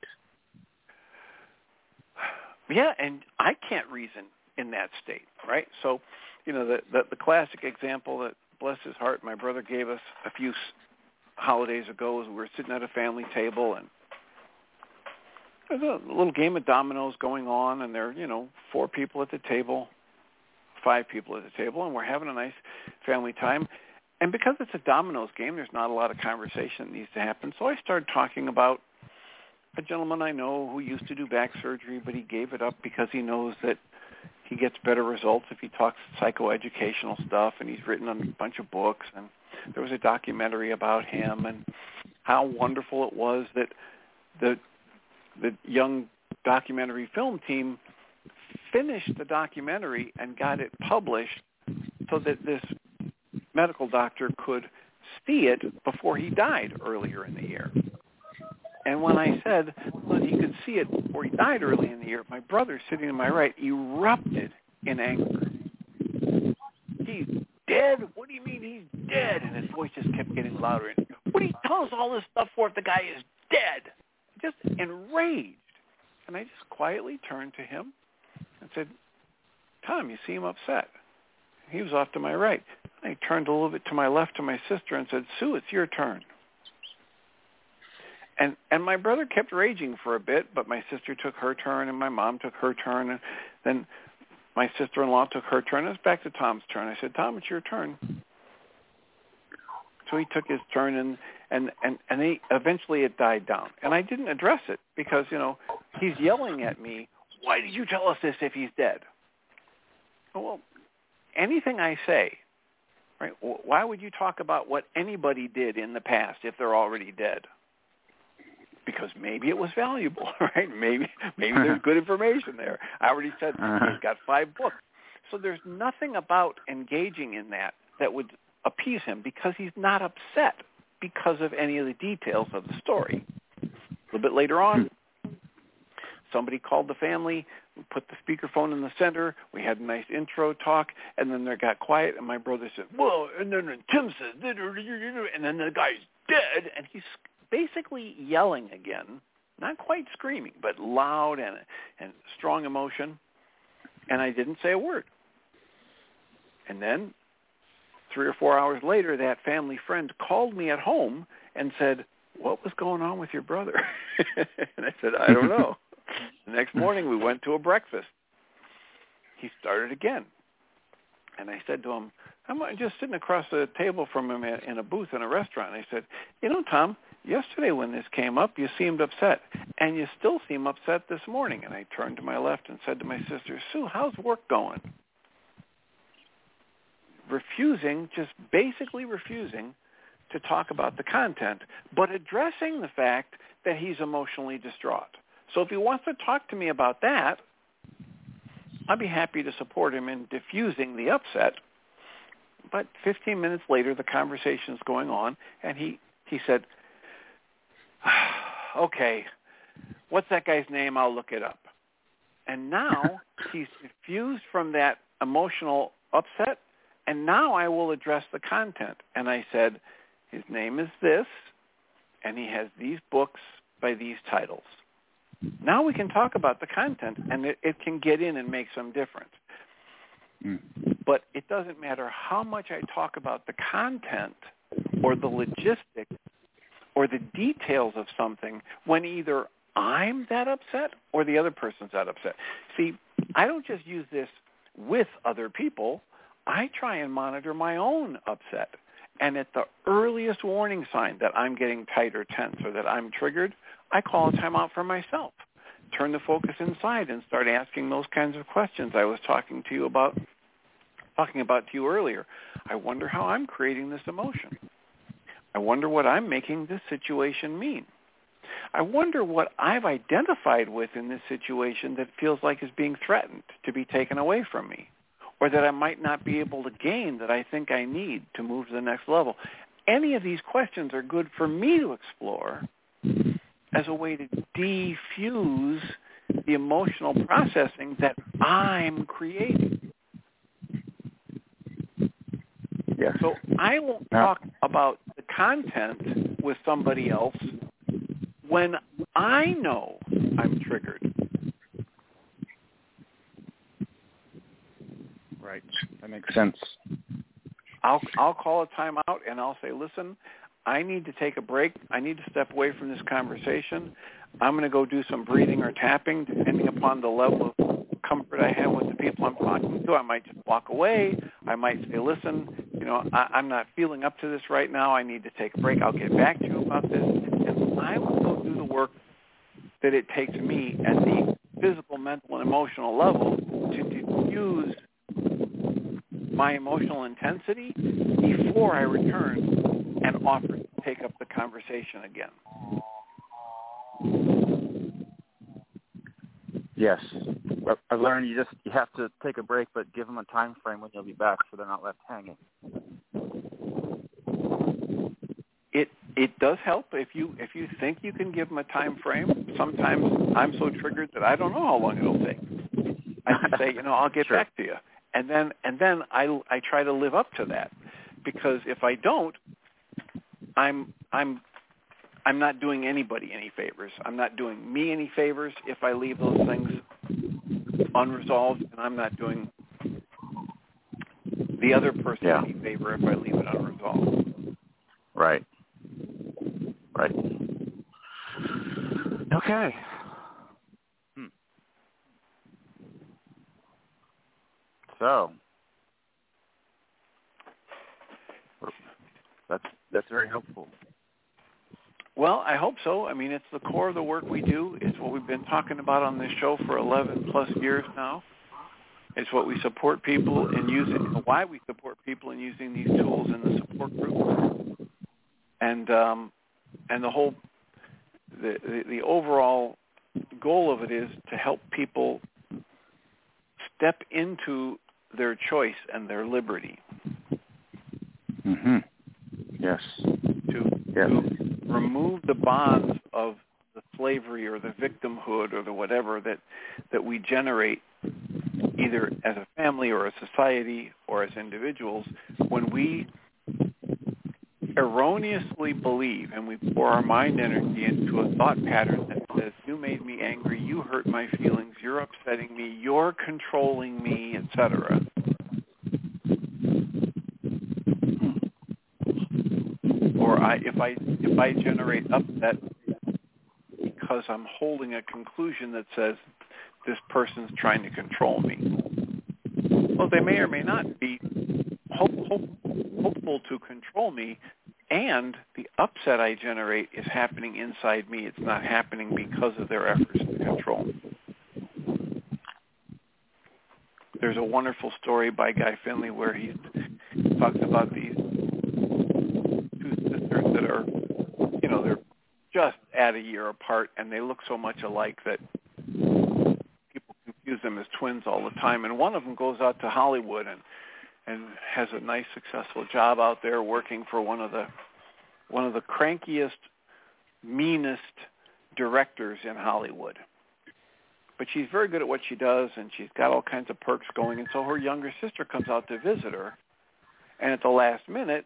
S3: Yeah, and I can't reason in that state, right? So, the classic example that, bless his heart, my brother gave us a few holidays ago is we were sitting at a family table and there's a little game of dominoes going on, and there are, 4 people at the table, 5 people at the table, and we're having a nice family time. And because it's a dominoes game, there's not a lot of conversation that needs to happen. So I started talking about a gentleman I know who used to do back surgery, but he gave it up because he knows that he gets better results if he talks psychoeducational stuff, and he's written a bunch of books. And there was a documentary about him and how wonderful it was that the young documentary film team finished the documentary and got it published so that this medical doctor could see it before he died earlier in the year. And when I said that he could see it before he died early in the year, my brother sitting to my right erupted in anger. He's dead? What do you mean he's dead? And his voice just kept getting louder. And what do you tell us all this stuff for if the guy is dead? Just enraged. And I just quietly turned to him and said, Tom, you seem upset. He was off to my right. I turned a little bit to my left to my sister and said, Sue, it's your turn. And my brother kept raging for a bit, but my sister took her turn and my mom took her turn. And then my sister-in-law took her turn. It was back to Tom's turn. I said, Tom, it's your turn. So he took his turn, and eventually it died down. And I didn't address it because, he's yelling at me, why did you tell us this if he's dead? Well, anything I say, right, why would you talk about what anybody did in the past if they're already dead? Because maybe it was valuable, right? Maybe there's good information there. I already said he's got 5 books. So there's nothing about engaging in that would appease him because he's not upset because of any of the details of the story. A little bit later on, somebody called the family. We put the speakerphone in the center. We had a nice intro talk, and then they got quiet, and my brother said, well, and then Tim says, and then the guy's dead, and he's basically yelling again, not quite screaming, but loud and strong emotion, and I didn't say a word. And then 3 or 4 hours later, that family friend called me at home and said, what was going on with your brother? And I said, I don't know. The next morning, we went to a breakfast. He started again. And I said to him, I'm just sitting across the table from him in a booth in a restaurant. And I said, Tom, yesterday when this came up, you seemed upset. And you still seem upset this morning. And I turned to my left and said to my sister, Sue, how's work going? Just basically refusing to talk about the content, but addressing the fact that he's emotionally distraught. So if he wants to talk to me about that, I'd be happy to support him in diffusing the upset. But 15 minutes later, the conversation's going on, and he said, okay, what's that guy's name? I'll look it up. And now he's diffused from that emotional upset, and now I will address the content. And I said, his name is this, and he has these books by these titles. Now we can talk about the content, and it can get in and make some difference. But it doesn't matter how much I talk about the content or the logistics or the details of something when either I'm that upset or the other person's that upset. See, I don't just use this with other people, I try and monitor my own upset. And at the earliest warning sign that I'm getting tight or tense or that I'm triggered, I call a timeout for myself. Turn the focus inside and start asking those kinds of questions I was talking about to you earlier. I wonder how I'm creating this emotion. I wonder what I'm making this situation mean. I wonder what I've identified with in this situation that feels like is being threatened to be taken away from me, or that I might not be able to gain that I think I need to move to the next level. Any of these questions are good for me to explore as a way to defuse the emotional processing that I'm creating.
S1: Yes.
S3: So I won't talk about the content with somebody else when I know I'm triggered.
S1: Right. That makes sense.
S3: I'll call a timeout and I'll say, listen, I need to take a break. I need to step away from this conversation. I'm going to go do some breathing or tapping, depending upon the level of comfort I have with the people I'm talking to. I might just walk away. I might say, listen, I'm not feeling up to this right now. I need to take a break. I'll get back to you about this. And I will go do the work that it takes me at the physical, mental, and emotional level to diffuse my emotional intensity before I return and offer to take up the conversation again.
S1: Yes. I learned you have to take a break, but give them a time frame when you'll be back so they're not left hanging.
S3: It does help if you think you can give them a time frame. Sometimes I'm so triggered that I don't know how long it'll take. I can say, I'll get
S1: Sure.
S3: back to you. And then I try to live up to that, because if I don't, I'm not doing anybody any favors. I'm not doing me any favors if I leave those things unresolved, and I'm not doing the other person any favor if I leave it unresolved.
S1: Right. Right. Okay. So that's very helpful.
S3: Well, I hope so. I mean, it's the core of the work we do. It's what we've been talking about on this show for 11 plus years now. It's what we support people in using, why we support people in using these tools in the support groups. And the overall goal of it is to help people step into their choice and their liberty.
S1: Mm-hmm. Yes.
S3: To remove the bonds of the slavery or the victimhood or the whatever that we generate either as a family or a society or as individuals when we erroneously believe and we pour our mind energy into a thought pattern that says, you made me angry, you hurt my feelings, you're upsetting me, you're controlling me, etc. Or if I generate upset because I'm holding a conclusion that says this person's trying to control me. Well, they may or may not be hopeful to control me, and the upset I generate is happening inside me. It's not happening because of their efforts to control me. There's a wonderful story by Guy Finley where he talks about these two sisters that are, they're just at a year apart, and they look so much alike that people confuse them as twins all the time. And one of them goes out to Hollywood and has a nice, successful job out there working for one of the crankiest, meanest directors in Hollywood. But she's very good at what she does, and she's got all kinds of perks going. And so her younger sister comes out to visit her, and at the last minute,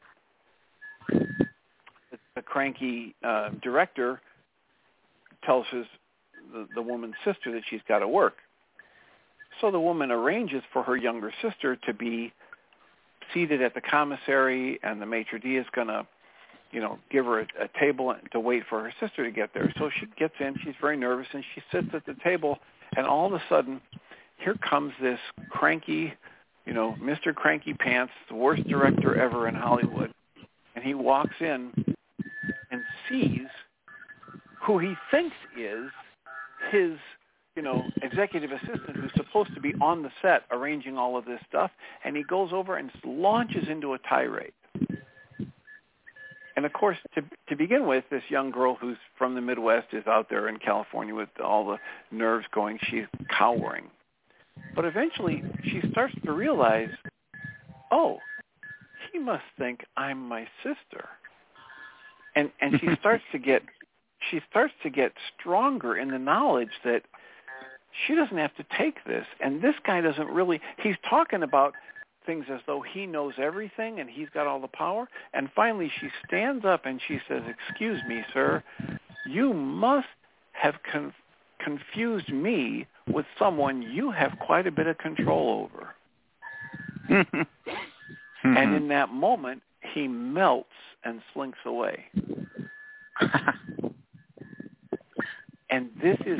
S3: the cranky director tells the woman's sister that she's got to work. So the woman arranges for her younger sister to be seated at the commissary, and the maitre d' is going to, give her a table to wait for her sister to get there. So she gets in. She's very nervous, and she sits at the table, and all of a sudden here comes this cranky, Mr. Cranky Pants, the worst director ever in Hollywood. And he walks in and sees who he thinks is his, executive assistant who's supposed to be on the set arranging all of this stuff. And he goes over and launches into a tirade. And, of course, to begin with, this young girl who's from the Midwest is out there in California with all the nerves going. She's cowering. But eventually she starts to realize, oh, he must think I'm my sister. And she starts to get stronger in the knowledge that she doesn't have to take this. And this guy doesn't really – he's talking about – things as though he knows everything and he's got all the power. And finally she stands up and she says, "Excuse me, sir, you must have confused me with someone you have quite a bit of control over." And in that moment, he melts and slinks away. And this is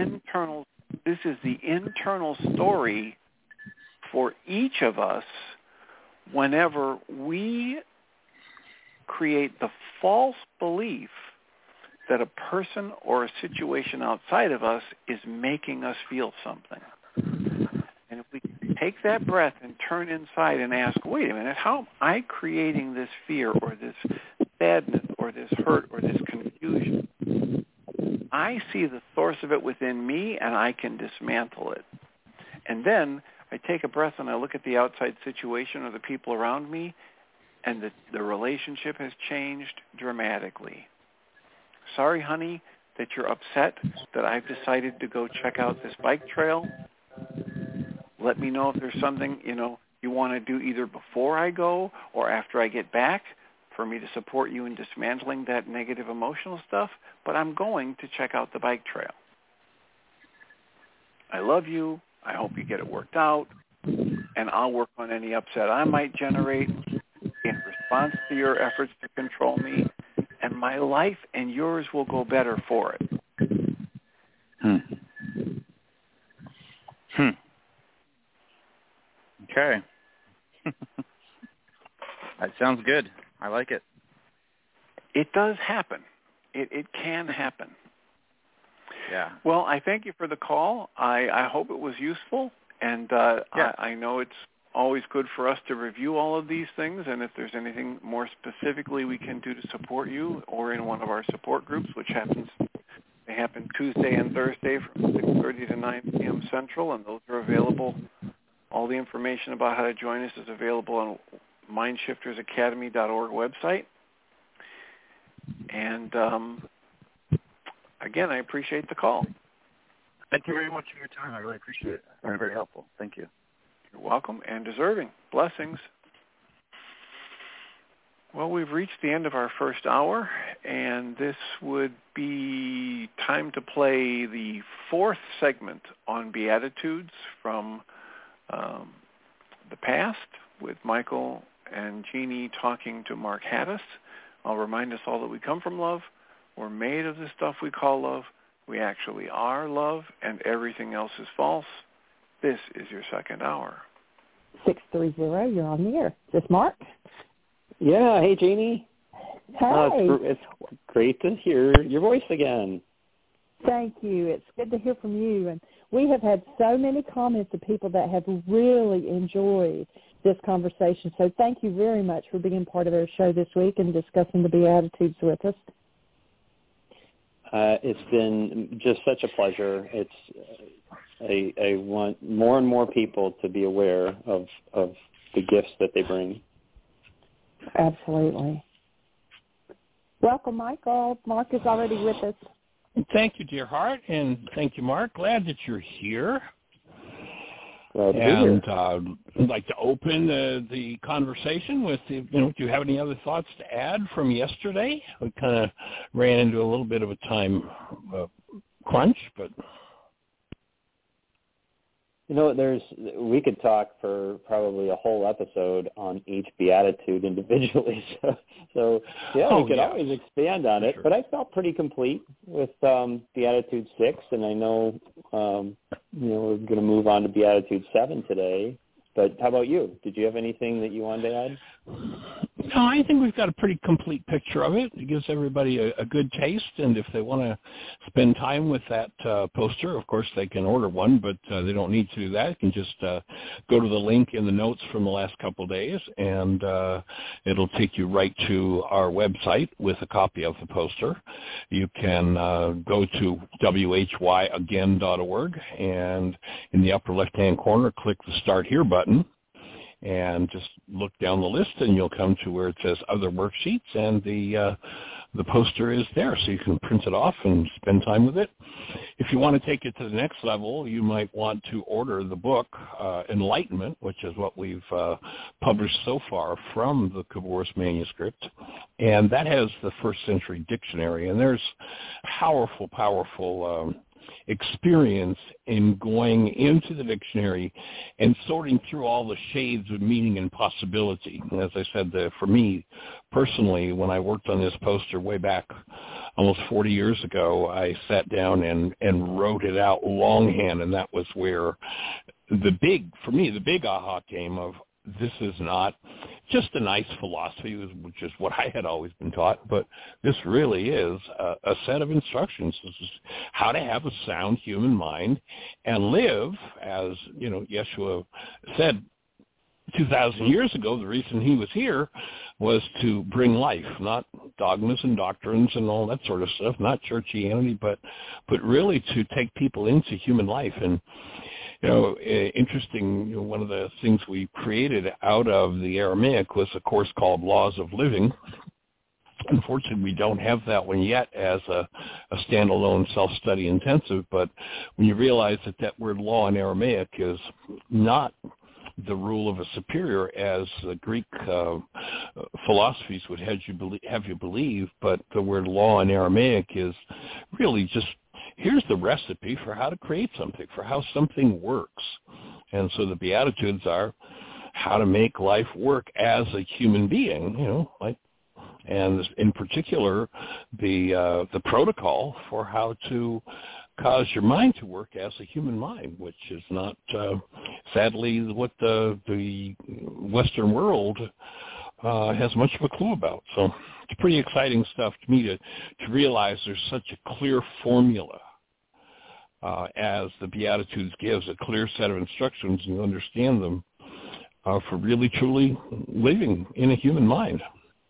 S3: the internal story for each of us whenever we create the false belief that a person or a situation outside of us is making us feel something. And if we take that breath and turn inside and ask, wait a minute, how am I creating this fear or this sadness or this hurt or this confusion? I see the source of it within me and I can dismantle it. And then I take a breath and I look at the outside situation or the people around me, and the relationship has changed dramatically. Sorry, honey, that you're upset that I've decided to go check out this bike trail. Let me know if there's something, you want to do either before I go or after I get back for me to support you in dismantling that negative emotional stuff, but I'm going to check out the bike trail. I love you. I hope you get it worked out, and I'll work on any upset I might generate in response to your efforts to control me, and my life and yours will go better for it.
S1: Okay. That sounds good. I like it.
S3: It does happen. It can happen.
S1: Yeah.
S3: Well, I thank you for the call. I hope it was useful, and I know it's always good for us to review all of these things, and if there's anything more specifically we can do to support you or in one of our support groups, which they happen Tuesday and Thursday from 6:30 to 9 p.m. Central, and those are available. All the information about how to join us is available on mindshiftersacademy.org website. And again, I appreciate the call.
S1: Thank you very much for your time. I really appreciate it. Very, very helpful. Thank you.
S3: You're welcome and deserving. Blessings. Well, we've reached the end of our first hour, and this would be time to play the fourth segment on Beatitudes from the past with Michael and Jeannie talking to Mark Haddis. I'll remind us all that we come from love. We're made of the stuff we call love. We actually are love, and everything else is false. This is your second hour.
S2: 630, you're on the air. Is this Mark?
S4: Yeah. Hey, Jeannie.
S2: Hey.
S4: It's great to hear your voice again.
S2: Thank you. It's good to hear from you. And we have had so many comments of people that have really enjoyed this conversation. So thank you very much for being part of our show this week and discussing the Beatitudes with us.
S4: It's been just such a pleasure. I want more and more people to be aware of the gifts that they bring.
S2: Absolutely. Welcome, Michael. Mark is already with us.
S5: Thank you, dear heart, and thank you, Mark. Glad that you're here.
S4: Glad to be here.
S5: I'd like to open the conversation with, do you have any other thoughts to add from yesterday? We kind of ran into a little bit of a time crunch, but...
S4: We could talk for probably a whole episode on each beatitude individually. So we could always expand on it. Sure. But I felt pretty complete with Beatitude 6, and I know we're going to move on to Beatitude 7 today. But how about you? Did you have anything that you wanted to add?
S5: No, I think we've got a pretty complete picture of it. It gives everybody a good taste, and if they want to spend time with that poster, of course they can order one, but they don't need to do that. You can just go to the link in the notes from the last couple of days, and it'll take you right to our website with a copy of the poster. You can go to whyagain.org, and in the upper left-hand corner, click the Start Here button, and just look down the list, and you'll come to where it says Other Worksheets, and the poster is there, so you can print it off and spend time with it. If you want to take it to the next level, you might want to order the book Enlightenment, which is what we've published so far from the Kavoris manuscript, and that has the first century dictionary, and there's powerful experience in going into the dictionary and sorting through all the shades of meaning and possibility. And as I said, for me personally, when I worked on this poster way back almost 40 years ago, I sat down and wrote it out longhand, and that was where the big aha came of, this is not just a nice philosophy, which is what I had always been taught, but this really is a set of instructions. This is how to have a sound human mind and live, as Yeshua said 2,000 years ago. The reason he was here was to bring life, not dogmas and doctrines and all that sort of stuff, not churchianity, but really to take people into human life. And interesting, one of the things we created out of the Aramaic was a course called Laws of Living. Unfortunately, we don't have that one yet as a standalone self-study intensive, but when you realize that word law in Aramaic is not the rule of a superior as the Greek philosophies would have you believe, but the word law in Aramaic is really just, here's the recipe for how to create something, for how something works. And so the Beatitudes are how to make life work as a human being, and in particular, the protocol for how to cause your mind to work as a human mind, which is not, sadly, what the Western world has much of a clue about. So it's pretty exciting stuff to me to realize there's such a clear formula as the Beatitudes gives, a clear set of instructions, and you understand them for really, truly living in a human mind.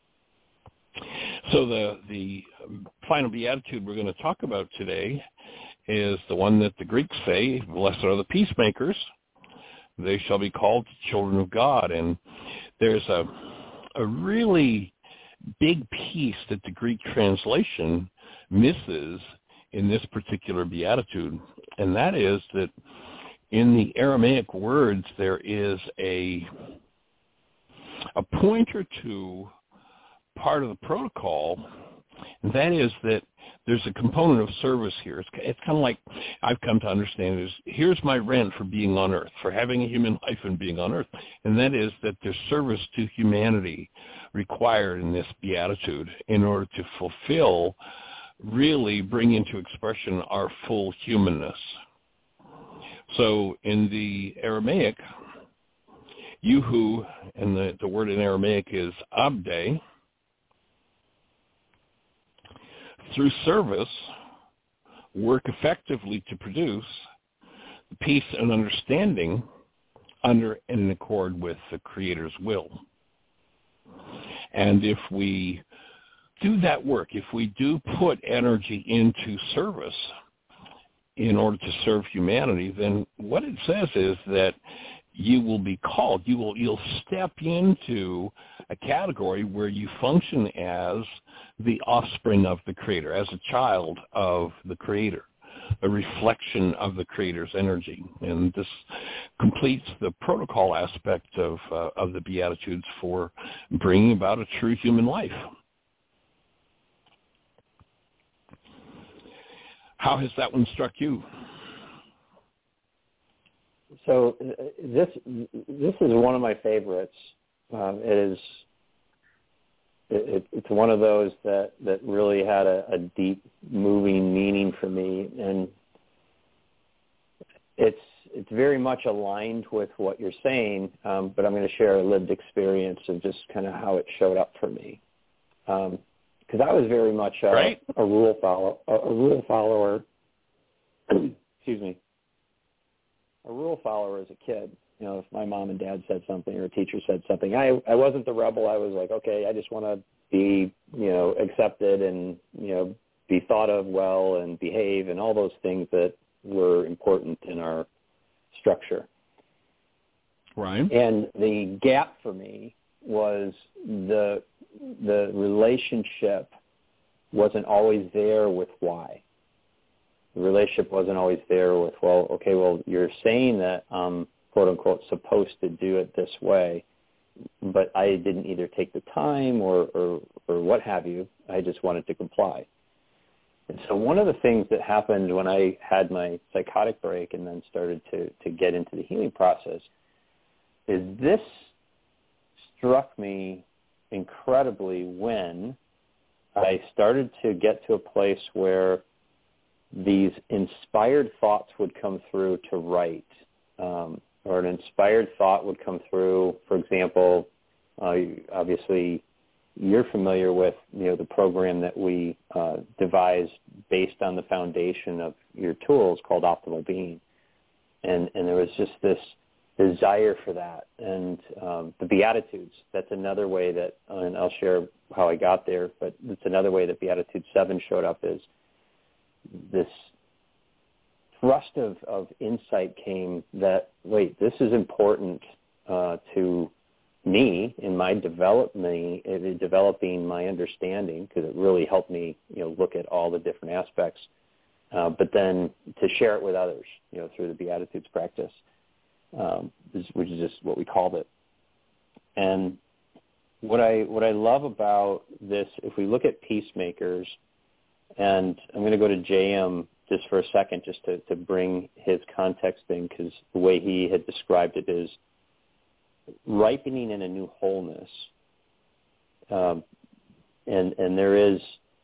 S5: So the final Beatitude we're going to talk about today is the one that the Greeks say, blessed are the peacemakers, they shall be called children of God. And there's a really big piece that the Greek translation misses in this particular beatitude, and that is that in the Aramaic words there is a pointer to part of the protocol, and that is that there's a component of service here. It's kind of like I've come to understand is, here's my rent for being on earth, for having a human life and being on earth, and that is that there's service to humanity required in this beatitude in order to fulfill, really bring into expression our full humanness. So in the Aramaic, yuhu, and the word in Aramaic is abde, through service, work effectively to produce peace and understanding under and in accord with the Creator's will. And if we do that work, if we do put energy into service in order to serve humanity, then what it says is that you will be called, you'll step into a category where you function as the offspring of the Creator, as a child of the Creator, a reflection of the Creator's energy. And this completes the protocol aspect of the Beatitudes for bringing about a true human life. How has that one struck you?
S4: So this is one of my favorites. It's one of those that really had a deep, moving meaning for me, and it's very much aligned with what you're saying. But I'm going to share a lived experience of just kind of how it showed up for me, because I was very much a rule follower. Excuse me. A rule follower as a kid. You know, if my mom and dad said something or a teacher said something, I wasn't the rebel. I was like, okay, I just want to be, accepted and, be thought of well and behave and all those things that were important in our structure.
S5: Right.
S4: And the gap for me was the relationship wasn't always there with why. The relationship wasn't always there with, you're saying that I'm, quote unquote, supposed to do it this way, but I didn't either take the time or what have you. I just wanted to comply. And so one of the things that happened when I had my psychotic break and then started to get into the healing process is this struck me incredibly when I started to get to a place where these inspired thoughts would come through to write, or an inspired thought would come through. For example, obviously you're familiar with the program that we devised based on the foundation of your tools called Optimal Being, and there was just this desire for that, and the Beatitudes. That's another way that, and I'll share how I got there, but it's another way that Beatitude 7 showed up is this thrust of insight came that, wait, this is important to me in my developing my understanding, because it really helped me, look at all the different aspects, but then to share it with others, through the Beatitudes practice, which is just what we called it. And what I love about this, if we look at peacemakers, and I'm going to go to JM just for a second, just to bring his context in, because the way he had described it is ripening in a new wholeness. And there is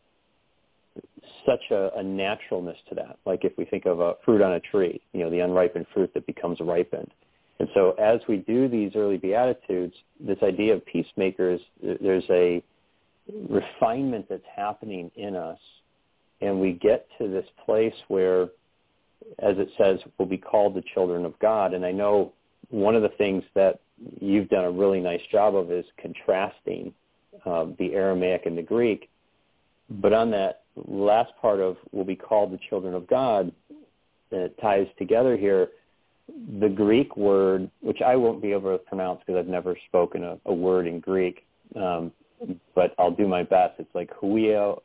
S4: such a naturalness to that. Like if we think of a fruit on a tree, the unripened fruit that becomes ripened. And so as we do these early Beatitudes, this idea of peacemakers, there's a refinement that's happening in us. And we get to this place where, as it says, we'll be called the children of God. And I know one of the things that you've done a really nice job of is contrasting the Aramaic and the Greek. But on that last part of we'll be called the children of God, it ties together here the Greek word, which I won't be able to pronounce because I've never spoken a word in Greek, but I'll do my best. It's like huio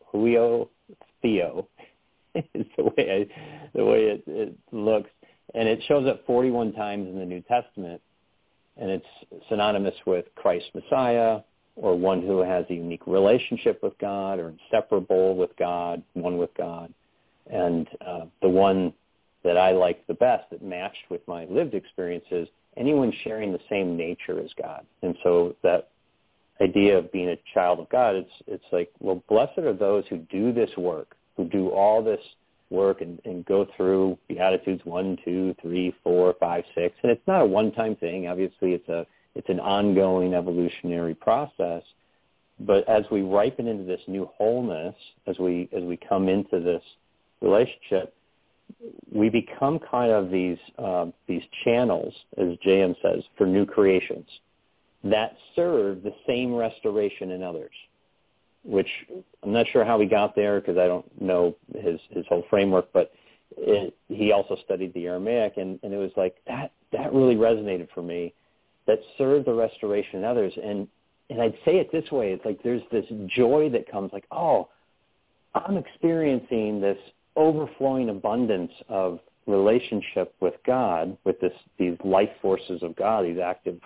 S4: Theo is the way it looks, and it shows up 41 times in the New Testament, and it's synonymous with Christ Messiah, or one who has a unique relationship with God, or inseparable with God, one with God. And the one that I liked the best that matched with my lived experiences, anyone sharing the same nature as God. And so that idea of being a child of God, it's like, well, blessed are those who do this work, who do all this work and go through Beatitudes 1, 2, 3, 4, 5, 6. And it's not a one-time thing. Obviously, it's an ongoing evolutionary process. But as we ripen into this new wholeness, as we come into this relationship, we become kind of these channels, as J.M. says, for new creations that serve the same restoration in others, which I'm not sure how he got there because I don't know his whole framework, but he also studied the Aramaic, and it was like that really resonated for me, that serve the restoration in others. And I'd say it this way, it's like there's this joy that comes like, oh, I'm experiencing this overflowing abundance of relationship with God, with these life forces of God, these active,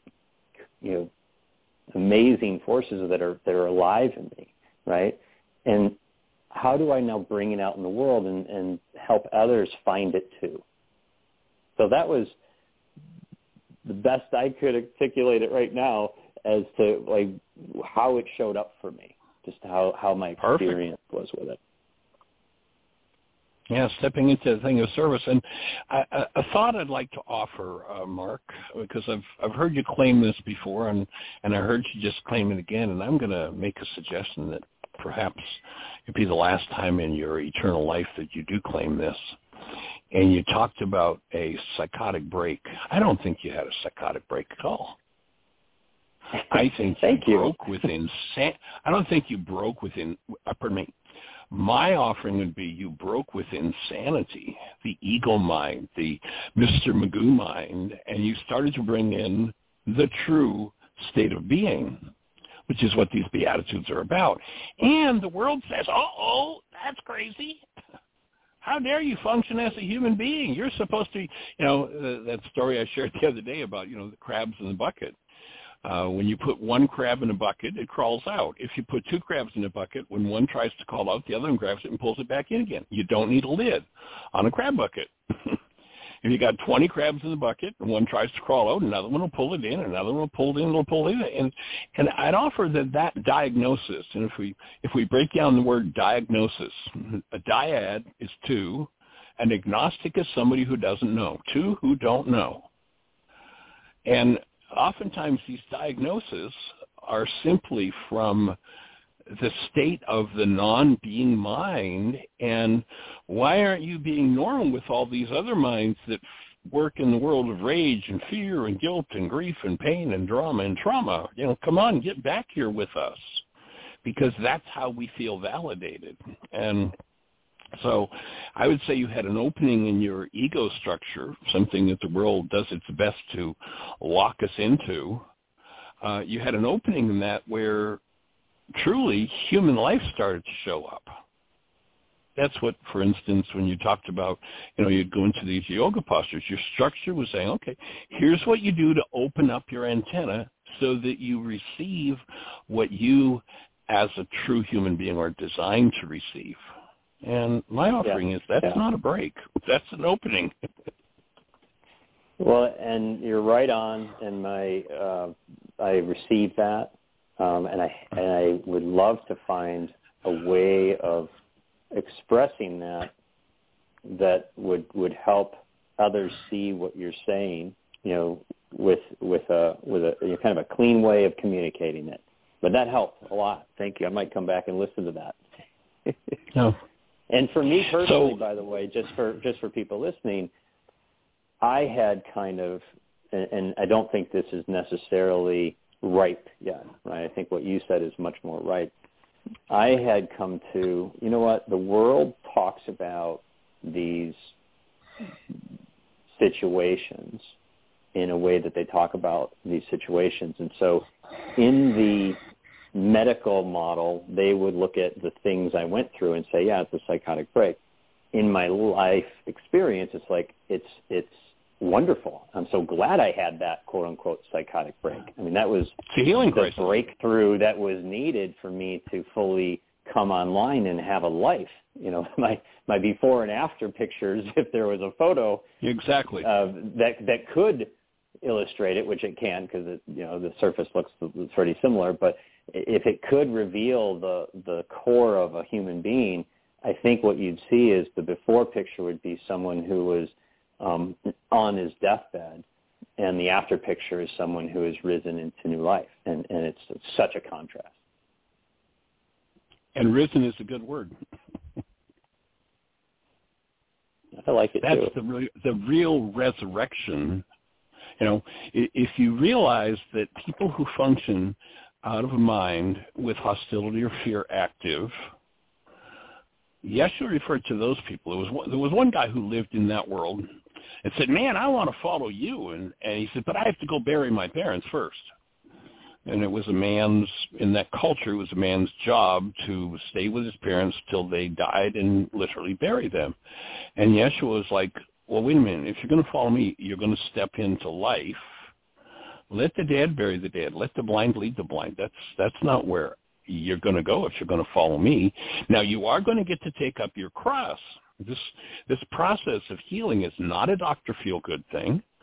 S4: amazing forces that are alive in me, right? And how do I now bring it out in the world and help others find it too? So that was the best I could articulate it right now as to like how it showed up for me, just how my experience was with it.
S5: Yeah, stepping into the thing of service. And a thought I'd like to offer, Mark, because I've heard you claim this before, and I heard you just claim it again, and I'm going to make a suggestion that perhaps it'd be the last time in your eternal life that you do claim this. And you talked about a psychotic break. I don't think you had a psychotic break at all. I think you broke with I don't think you broke with my offering would be you broke with insanity, the ego mind, the Mr. Magoo mind, and you started to bring in the true state of being, which is what these Beatitudes are about. And the world says, that's crazy. How dare you function as a human being? You're supposed to, that story I shared the other day about, the crabs in the bucket. When you put one crab in a bucket, it crawls out. If you put two crabs in a bucket, when one tries to crawl out, the other one grabs it and pulls it back in again. You don't need a lid on a crab bucket. If you got 20 crabs in the bucket and one tries to crawl out, another one will pull it in, another one will pull it in, it'll pull it in. And I'd offer that diagnosis, and if we break down the word diagnosis, a dyad is two, an agnostic is somebody who doesn't know, two who don't know. And oftentimes these diagnoses are simply from the state of the non-being mind, and why aren't you being normal with all these other minds that work in the world of rage and fear and guilt and grief and pain and drama and trauma? Come on, get back here with us, because that's how we feel validated. And so I would say you had an opening in your ego structure, something that the world does its best to lock us into. You had an opening in that where truly human life started to show up. That's what, for instance, when you talked about, you'd go into these yoga postures, your structure was saying, okay, here's what you do to open up your antenna so that you receive what you as a true human being are designed to receive. And my offering is that's not a break. That's an opening.
S4: Well, and you're right on, and I received that. And I would love to find a way of expressing that would help others see what you're saying, with a kind of a clean way of communicating it. But that helped a lot. Thank you. I might come back and listen to that.
S5: No.
S4: And for me personally, by the way, just for people listening, I had kind of, and I don't think this is necessarily ripe yet, right? I think what you said is much more ripe. I had come to, the world talks about these situations in a way that they talk about these situations. And so in the medical model, they would look at the things I went through and say, yeah, it's a psychotic break. In my life experience, it's like, it's wonderful. I'm so glad I had that quote-unquote psychotic break. I mean, that was the breakthrough that was needed for me to fully come online and have a life. My before and after pictures, if there was a photo
S5: exactly
S4: that could illustrate it, which it can because the surface looks pretty similar, but if it could reveal the core of a human being, I think what you'd see is the before picture would be someone who was on his deathbed, and the after picture is someone who has risen into new life, and it's such a contrast.
S5: And risen is a good word.
S4: I like it
S5: That's
S4: too.
S5: the real resurrection. If you realize that people who function out of a mind with hostility or fear active, Yeshua referred to those people. There was one guy who lived in that world and said, man, I want to follow you. And he said, but I have to go bury my parents first. And it was in that culture, it was a man's job to stay with his parents till they died and literally bury them. And Yeshua was like, well, wait a minute. If you're going to follow me, you're going to step into life. Let the dead bury the dead. Let the blind lead the blind. That's not where you're going to go if you're going to follow me. Now, you are going to get to take up your cross. This process of healing is not a Dr. Feel-Good thing.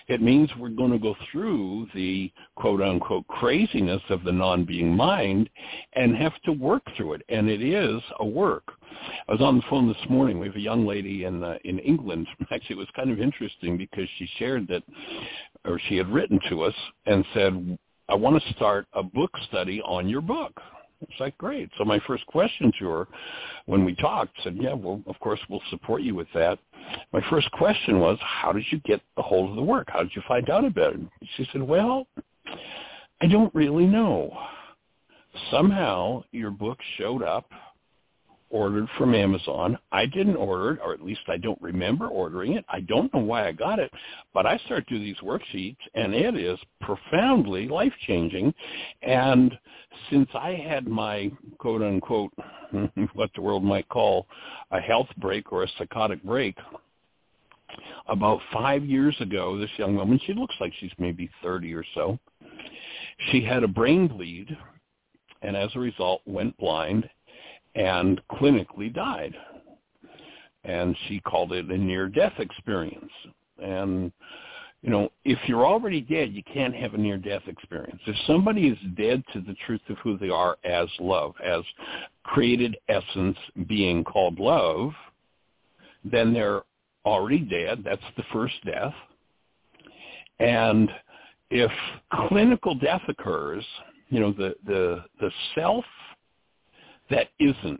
S5: It means we're going to go through the quote-unquote craziness of the non-being mind and have to work through it, and it is a work. I was on the phone this morning. We have a young lady in England. Actually, it was kind of interesting because she shared that, or she had written to us and said, I want to start a book study on your book. It's like, great. So my first question to her when we talked said, yeah, well, of course, we'll support you with that. My first question was, how did you get a hold of the work? How did you find out about it? She said, well, I don't really know. Somehow your book showed up, ordered from Amazon. I didn't order it, or at least I don't remember ordering it. I don't know why I got it, but I started doing these worksheets, and it is profoundly life-changing. And since I had my quote-unquote, what the world might call a health break or a psychotic break, about 5 years ago, this young woman, she looks like she's maybe 30 or so, she had a brain bleed, and as a result went blind and clinically died. And she called it a near-death experience. And, you know, if you're already dead, you can't have a near-death experience. If somebody is dead to the truth of who they are as love, as created essence being called love, then they're already dead. That's the first death. And if clinical death occurs, you know, the self that isn't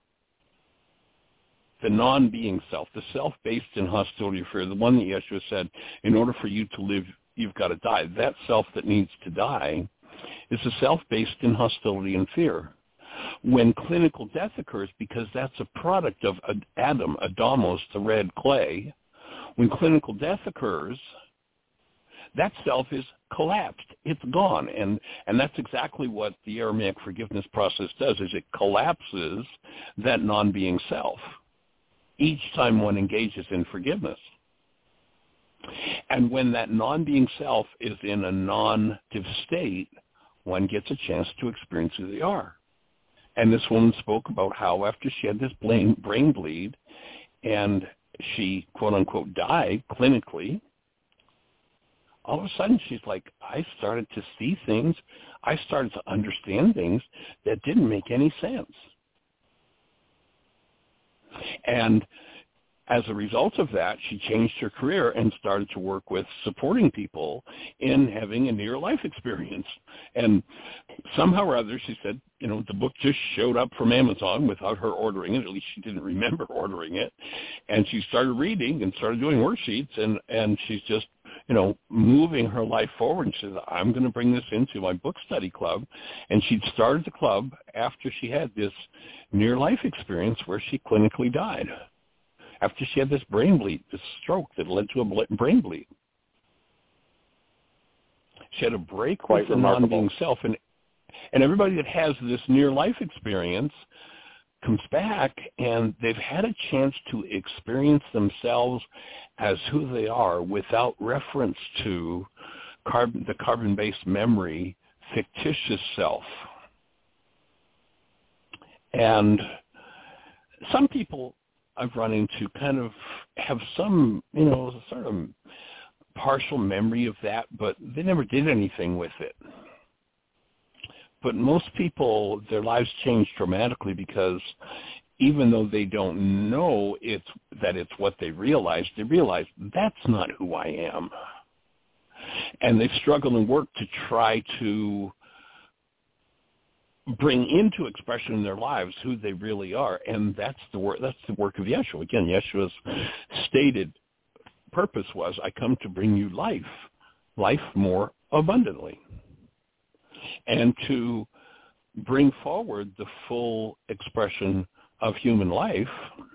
S5: the non-being self, the self based in hostility or fear, the one that Yeshua said, in order for you to live, you've got to die. That self that needs to die is a self based in hostility and fear. When clinical death occurs, because that's a product of Adam, Adamos, the red clay, when clinical death occurs, that self is collapsed. It's gone. And that's exactly what the Aramaic forgiveness process does, is it collapses that non-being self each time one engages in forgiveness. And when that non-being self is in a non-active state, one gets a chance to experience who they are. And this woman spoke about how after she had this brain bleed and she, quote-unquote, died clinically, all of a sudden she's like, I started to see things. I started to understand things that didn't make any sense. And as a result of that, she changed her career and started to work with supporting people in having a near-life experience. And somehow or other, she said, you know, the book just showed up from Amazon without her ordering it. At least she didn't remember ordering it. And she started reading and started doing worksheets, and she's just, you know, moving her life forward. And she said, I'm going to bring this into my book study club. And she'd started the club after she had this near-life experience where she clinically died, after she had this brain bleed, this stroke that led to a brain bleed. She had a break with the non-being self. And everybody that has this near-life experience comes back and they've had a chance to experience themselves as who they are without reference to the carbon-based memory, fictitious self. And some people I've run into kind of have some, you know, sort of partial memory of that, but they never did anything with it. But most people, their lives change dramatically because even though they don't know it's what they realize that's not who I am. And they've struggled and worked to try to bring into expression in their lives who they really are, and that's the work of Yeshua. Again, Yeshua's stated purpose was, I come to bring you life more abundantly, and to bring forward the full expression of human life.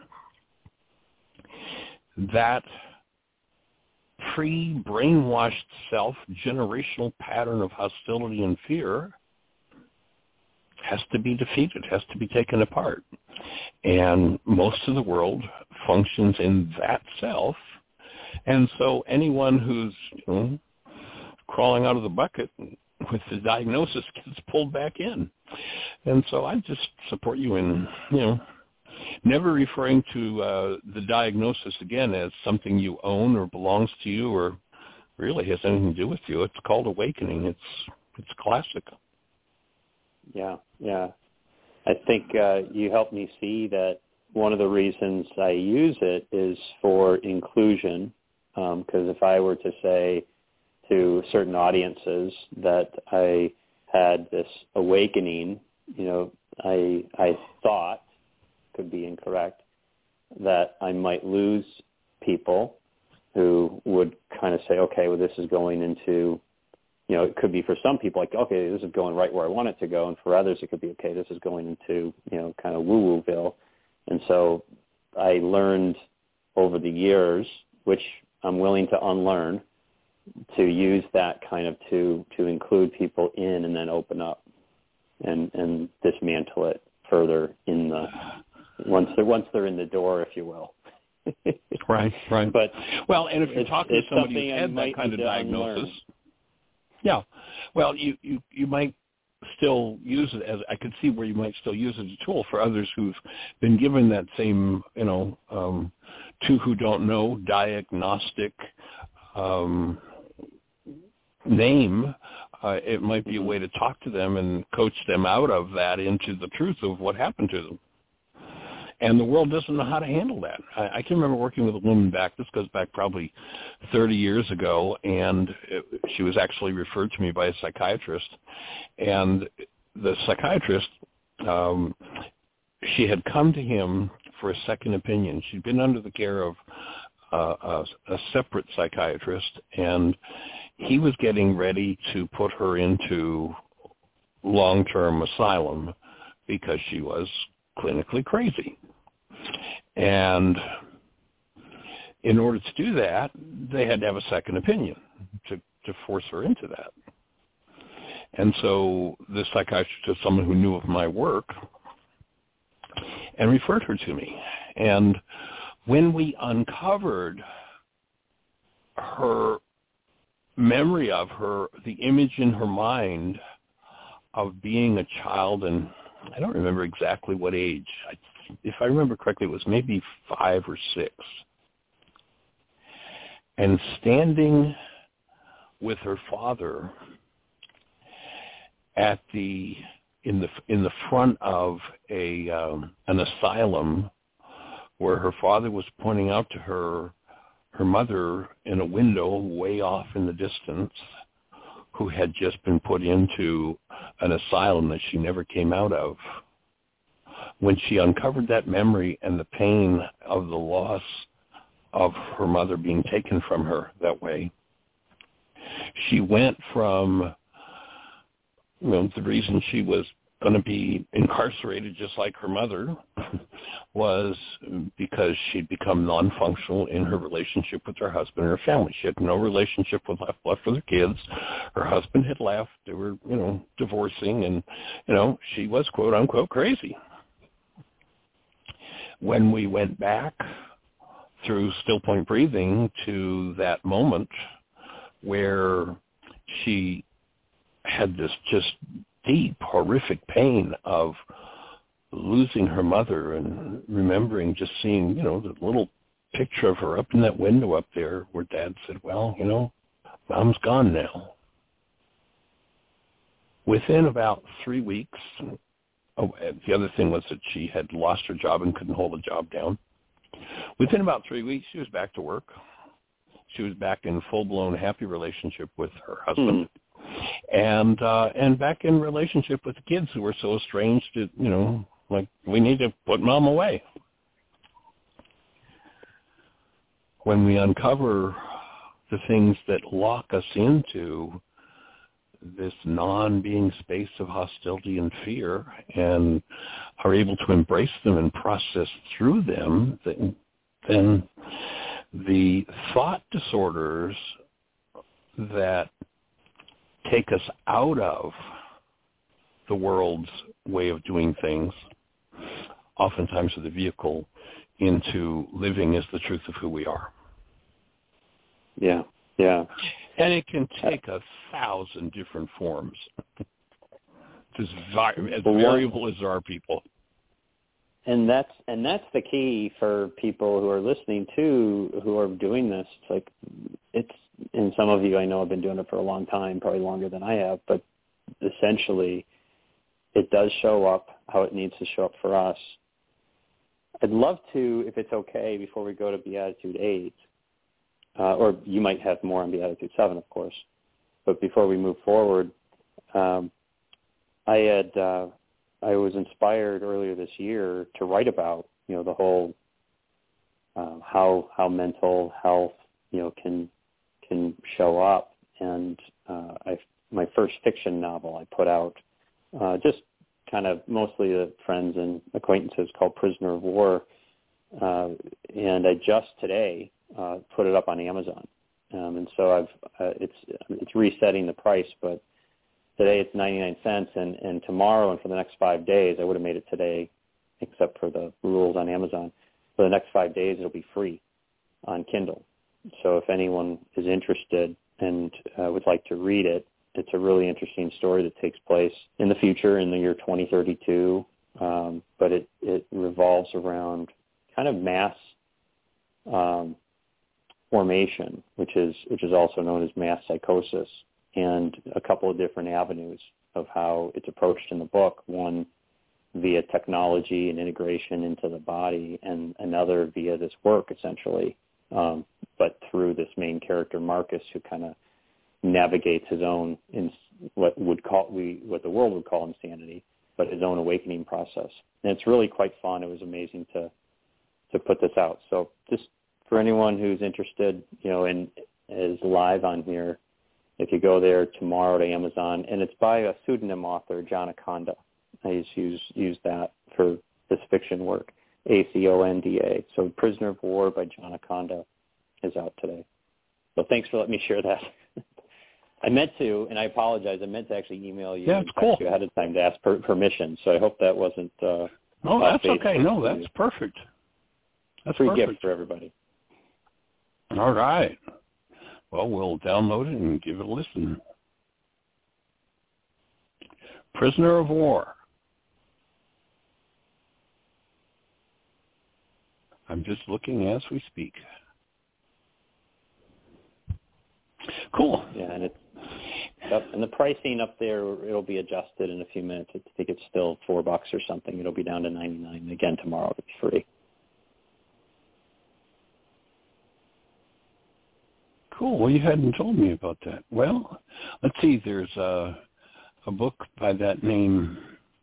S5: That pre-brainwashed self-generational pattern of hostility and fear has to be defeated, has to be taken apart. And most of the world functions in that self. And so anyone who's, you know, crawling out of the bucket with the diagnosis gets pulled back in. And so I just support you in, you know, never referring to the diagnosis again as something you own or belongs to you or really has anything to do with you. It's called awakening. It's classic.
S4: Yeah. I think you helped me see that one of the reasons I use it is for inclusion, because if I were to say to certain audiences that I had this awakening, I thought, could be incorrect, that I might lose people who would kind of say, okay, well, this is going into, it could be for some people like, okay, this is going right where I want it to go. And for others, it could be, okay, this is going into, kind of woo-wooville. And so I learned over the years, which I'm willing to unlearn, to use that kind of to include people in and then open up and dismantle it further in the once they're in the door, if you will.
S5: Right.
S4: But
S5: well, and if you're talking to somebody who's had that kind of diagnosis, yeah, well, you might still use it as, I could see where you might still use it as a tool for others who've been given that same, to who don't know, diagnostic name. It might be a way to talk to them and coach them out of that into the truth of what happened to them. And the world doesn't know how to handle that. I can remember working with a woman this goes back probably 30 years ago, and she was actually referred to me by a psychiatrist. And the psychiatrist, she had come to him for a second opinion. She'd been under the care of a separate psychiatrist, and he was getting ready to put her into long-term asylum because she was clinically crazy. And in order to do that, they had to have a second opinion to force her into that. And so the psychiatrist is someone who knew of my work and referred her to me. And when we uncovered her memory of her, the image in her mind of being a child, and I don't remember exactly what age. If I remember correctly, it was maybe 5 or 6. And standing with her father in the front of an asylum, where her father was pointing out to her mother in a window way off in the distance, who had just been put into an asylum that she never came out of. When she uncovered that memory and the pain of the loss of her mother being taken from her that way, she went from, the reason she was going to be incarcerated just like her mother was because she'd become non-functional in her relationship with her husband and her family. She had no relationship left with her kids. Her husband had left. They were, divorcing, and, she was, quote unquote, crazy. When we went back through still point breathing to that moment where she had this just deep, horrific pain of losing her mother, and remembering just seeing, the little picture of her up in that window up there where Dad said, well, Mom's gone now. Within about 3 weeks, the other thing was that she had lost her job and couldn't hold the job down. Within about 3 weeks, she was back to work. She was back in full-blown happy relationship with her husband. And back in relationship with the kids who were so estranged that, like, we need to put Mom away. When we uncover the things that lock us into this non-being space of hostility and fear, and are able to embrace them and process through them, then the thought disorders that take us out of the world's way of doing things oftentimes are the vehicle into living as the truth of who we are.
S4: Yeah.
S5: And it can take 1,000 different forms. It's as variable as there are people.
S4: And that's the key for people who are listening too, who are doing this. It's like and some of you I know have been doing it for a long time, probably longer than I have, but essentially it does show up how it needs to show up for us. I'd love to, if it's okay, before we go to Beatitude 8, or you might have more on Beatitude 7, of course, but before we move forward, I was inspired earlier this year to write about, the whole how mental health, can show up. And my first fiction novel I put out, just kind of mostly to friends and acquaintances, called Prisoner of War, and I just today put it up on Amazon, and so it's resetting the price, but today it's 99 cents, and tomorrow and for the next 5 days, I would have made it today, except for the rules on Amazon. For the next 5 days, it'll be free on Kindle. So if anyone is interested and would like to read it, it's a really interesting story that takes place in the future, in the year 2032, but it revolves around kind of mass formation, which is also known as mass psychosis, and a couple of different avenues of how it's approached in the book, one via technology and integration into the body, and another via this work, essentially, but through this main character, Marcus, who kind of navigates his own, what the world would call insanity, but his own awakening process. And it's really quite fun. It was amazing to put this out. So just for anyone who's interested, and is live on here, if you go there tomorrow to Amazon, and it's by a pseudonym author, John Aconda. I just use that for this fiction work, Aconda. So Prisoner of War by John Aconda is out today. So thanks for letting me share that. I meant to, and I apologize, I meant to actually email you,
S5: and text
S4: you ahead of time to ask permission, so I hope that wasn't...
S5: no, that's okay. No, that's perfect. That's
S4: free
S5: perfect.
S4: gift for everybody.
S5: All right. Well, we'll download it and give it a listen. Prisoner of War. I'm just looking as we speak. Cool.
S4: Yeah, and it's up, and the pricing up there, it'll be adjusted in a few minutes. I think it's still $4 or something. It'll be down to $99. Again, tomorrow it's free.
S5: Cool. Well, you hadn't told me about that. Well, let's see. There's a book by that name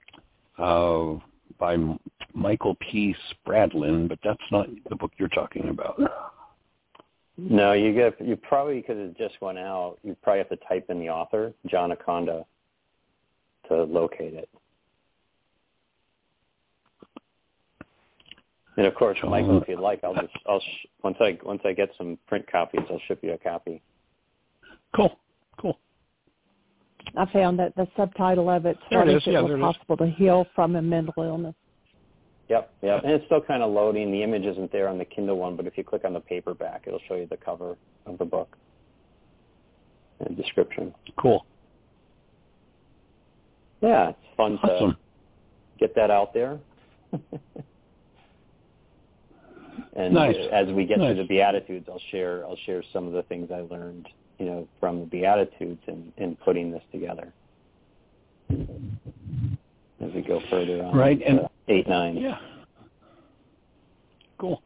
S5: by Michael P. Spradlin, but that's not the book you're talking about.
S4: No, you probably, because it just went out, you probably have to type in the author, John Aconda, to locate it. And of course, Michael, if you'd like, once I get some print copies, I'll ship you a copy.
S5: Cool.
S2: I found that the subtitle of it,
S5: There it is.
S2: It was possible to heal from a mental illness.
S4: Yep. And it's still kind of loading. The image isn't there on the Kindle one, but if you click on the paperback, it'll show you the cover of the book and description.
S5: Cool.
S4: Yeah, it's fun to get that out there. And
S5: nice.
S4: As we get to the Beatitudes, I'll share some of the things I learned, from the Beatitudes in putting this together. As we go further on,
S5: right, and
S4: 8, 9.
S5: Yeah. Cool.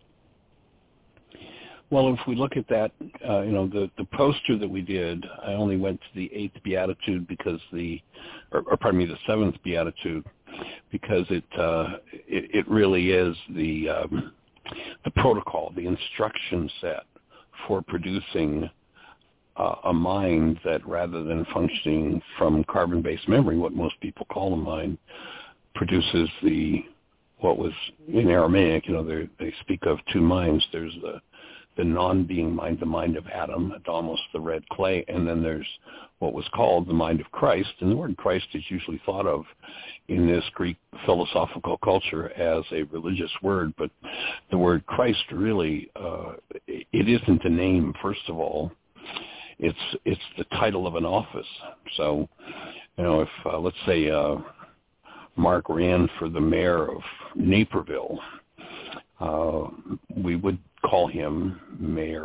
S5: Well, if we look at that, the poster that we did, I only went to the 8th Beatitude because the 7th Beatitude, because it really is the protocol, the instruction set for producing a mind that, rather than functioning from carbon-based memory, what most people call a mind, produces what was in Aramaic, they speak of two minds. There's the non-being mind, the mind of Adam, Adamos, the red clay, and then there's what was called the mind of Christ. And the word Christ is usually thought of in this Greek philosophical culture as a religious word, but the word Christ really, it isn't a name, first of all. It's the title of an office. So, if let's say Mark ran for the mayor of Naperville, we would call him Mayor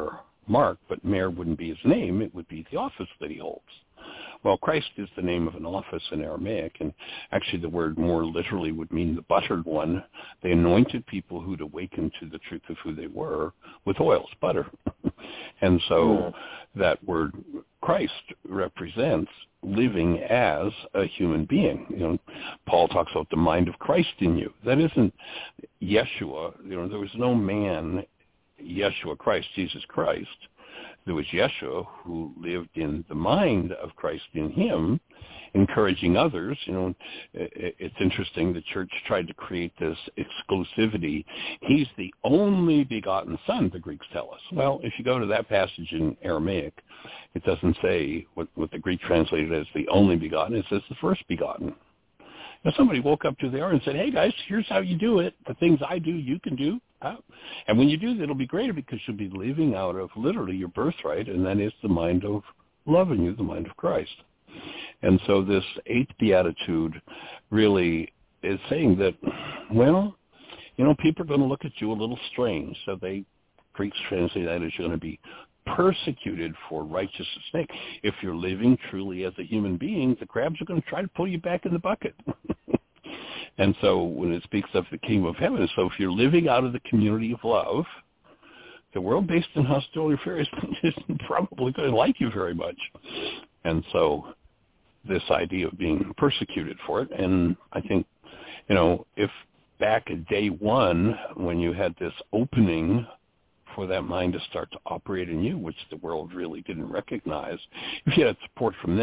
S5: Mark, but mayor wouldn't be his name. It would be the office that he holds. Well, Christ is the name of an office in Aramaic, and actually the word more literally would mean the buttered one. They anointed people who'd awakened to the truth of who they were with oils, butter. And so that word Christ represents living as a human being. You know, Paul talks about the mind of Christ in you. That isn't Yeshua. You know, there was no man, Yeshua Christ, Jesus Christ. There was Yeshua who lived in the mind of Christ in him, encouraging others. You know, it's interesting. The church tried to create this exclusivity. He's the only begotten Son, the Greeks tell us. Well, if you go to that passage in Aramaic, it doesn't say what the Greek translated as the only begotten. It says the first begotten. Now, somebody woke up to there and said, hey, guys, here's how you do it. The things I do, you can do. And when you do that, it'll be greater because you'll be living out of literally your birthright, and that is the mind of loving you, the mind of Christ. And so this eighth beatitude really is saying that, well, you know, people are going to look at you a little strange. So Greeks translate that as you're going to be persecuted for righteousness' sake. If you're living truly as a human being, the crabs are going to try to pull you back in the bucket. And so when it speaks of the kingdom of heaven, so if you're living out of the community of love, the world based in hostility affairs isn't probably going to like you very much. And so this idea of being persecuted for it, and I think, you know, if back at day one when you had this opening for that mind to start to operate in you, which the world really didn't recognize, if you had support from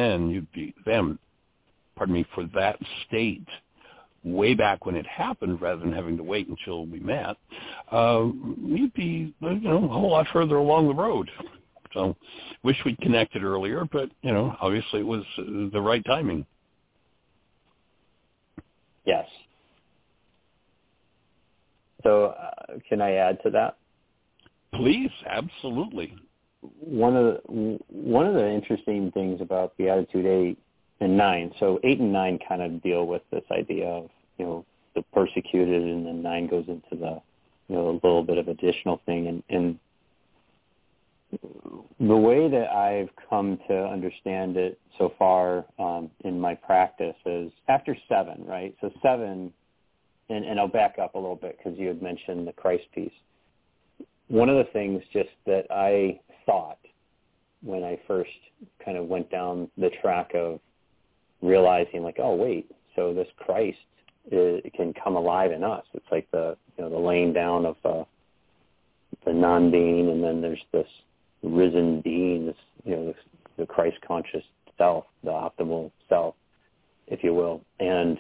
S5: for that state way back when it happened, rather than having to wait until we met, you'd be, you know, a whole lot further along the road. So wish we'd connected earlier, but, you know, obviously it was the right timing.
S4: Yes. So can I add to that?
S5: Please, absolutely.
S4: One of the interesting things about Beatitude 8 and 9, so 8 and 9 kind of deal with this idea of, you know, the persecuted, and then 9 goes into the, you know, a little bit of additional thing. And the way that I've come to understand it so far in my practice is after 7, right? So 7, and I'll back up a little bit because you had mentioned the Christ piece. One of the things just that I thought when I first kind of went down the track of realizing, like, oh, wait, so this Christ can come alive in us. It's like the laying down of the non-being, and then there's this risen being, this, you know, the Christ conscious self, the optimal self, if you will. And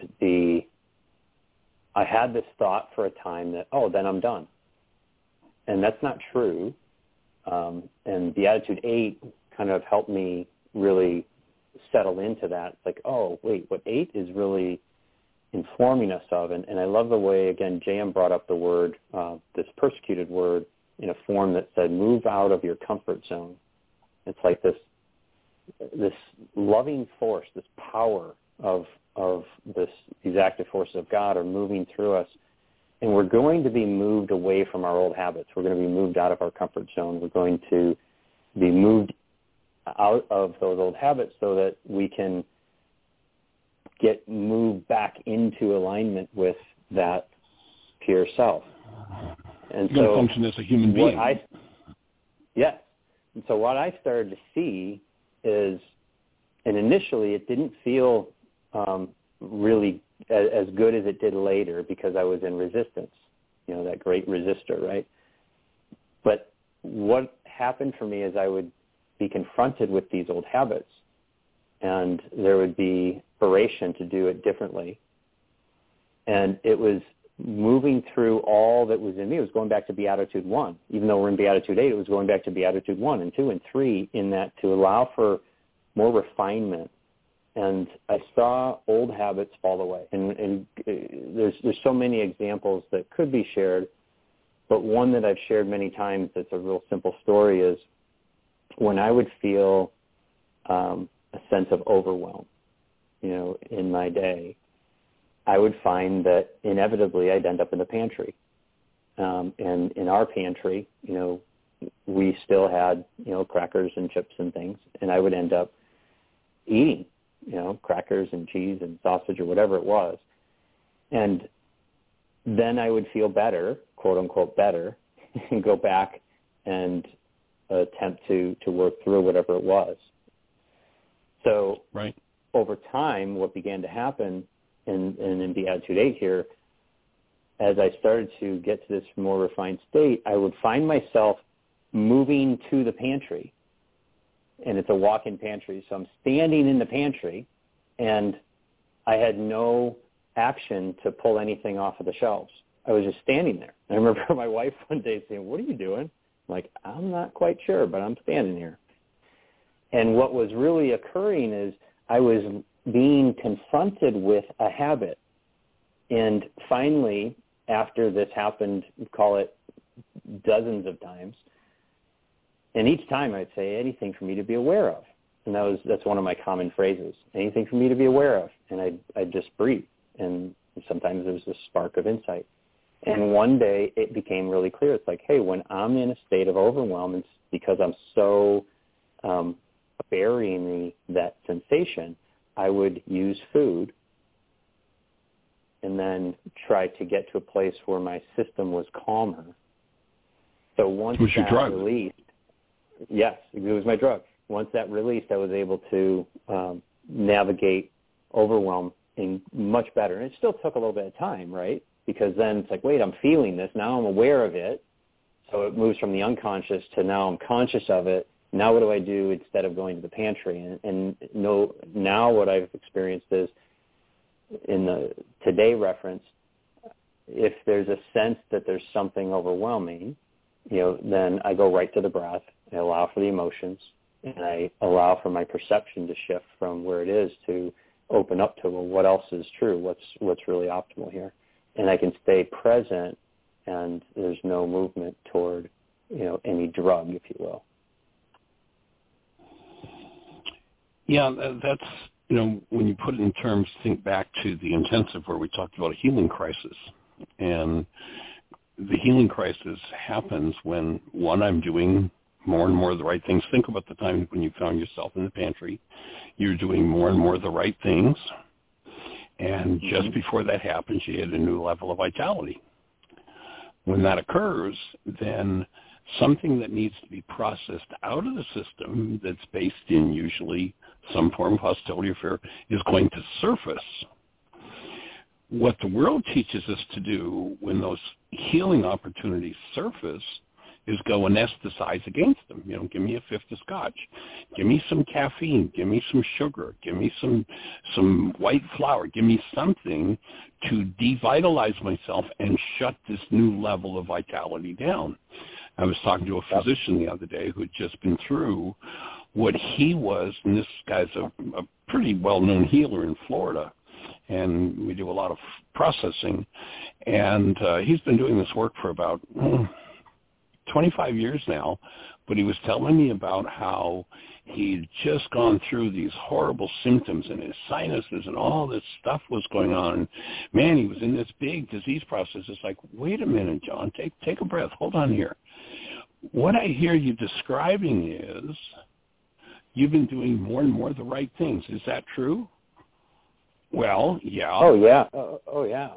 S4: I had this thought for a time that, oh, then I'm done. And that's not true. And Beatitude 8 kind of helped me really settle into that. It's like, oh, wait, what 8 is really informing us of. And I love the way, again, J.M. brought up the word, this persecuted word, in a form that said, move out of your comfort zone. It's like this loving force, this power of these active forces of God are moving through us. And we're going to be moved away from our old habits. We're going to be moved out of our comfort zone. We're going to be moved out of those old habits so that we can get moved back into alignment with that pure self. And
S5: you're going to function as a human being.
S4: Yes. And so what I started to see is, and initially it didn't feel really as good as it did later because I was in resistance, you know, that great resistor, right? But what happened for me is I would be confronted with these old habits, and there would be inspiration to do it differently. And it was moving through all that was in me. It was going back to Beatitude 1. Even though we're in Beatitude 8, it was going back to Beatitude 1 and 2 and 3 in that to allow for more refinement. And I saw old habits fall away. And there's so many examples that could be shared, but one that I've shared many times that's a real simple story is when I would feel a sense of overwhelm, you know, in my day, I would find that inevitably I'd end up in the pantry. And in our pantry, you know, we still had, crackers and chips and things, and I would end up eating, crackers and cheese and sausage or whatever it was. And then I would feel better, quote unquote better, and go back and attempt to work through whatever it was. So
S5: right.
S4: Over time, what began to happen in Beatitude 8 here, as I started to get to this more refined state, I would find myself moving to the pantry. And it's a walk-in pantry. So I'm standing in the pantry, and I had no action to pull anything off of the shelves. I was just standing there. I remember my wife one day saying, "What are you doing?" I'm like, "I'm not quite sure, but I'm standing here." And what was really occurring is I was being confronted with a habit. And finally, after this happened, call it dozens of times, and each time I'd say, anything for me to be aware of. And that's one of my common phrases, anything for me to be aware of. And I'd just breathe. And sometimes there's this spark of insight. And one day it became really clear. It's like, hey, when I'm in a state of overwhelm, it's because I'm so burying that sensation, I would use food and then try to get to a place where my system was calmer. So once that released, yes, it was my drug. Once that released, I was able to navigate overwhelm much better. And it still took a little bit of time, right? Because then it's like, wait, I'm feeling this. Now I'm aware of it. So it moves from the unconscious to now I'm conscious of it. Now what do I do instead of going to the pantry? And now what I've experienced is, in the today reference, if there's a sense that there's something overwhelming, then I go right to the breath. I allow for the emotions, and I allow for my perception to shift from where it is to open up to, well, what else is true? What's really optimal here? And I can stay present, and there's no movement toward, any drug, if you will.
S5: Yeah, that's, when you put it in terms, think back to the intensive where we talked about a healing crisis. And the healing crisis happens when, one, I'm doing more and more of the right things. Think about the time when you found yourself in the pantry. You're doing more and more of the right things. And just before that happens, you hit a new level of vitality. When that occurs, then something that needs to be processed out of the system that's based in usually some form of hostility or fear is going to surface. What the world teaches us to do when those healing opportunities surface is go anesthetize against them. Give me a fifth of scotch. Give me some caffeine. Give me some sugar. Give me some white flour. Give me something to devitalize myself and shut this new level of vitality down. I was talking to a physician the other day who had just been through what he was, and this guy's a pretty well-known healer in Florida, and we do a lot of processing, and he's been doing this work for about 25 years now, but he was telling me about how he'd just gone through these horrible symptoms in his sinuses and all this stuff was going on. And man, he was in this big disease process. It's like, wait a minute, John, take a breath. Hold on here. What I hear you describing is you've been doing more and more of the right things. Is that true? Well, yeah.
S4: Oh, yeah. Oh, yeah.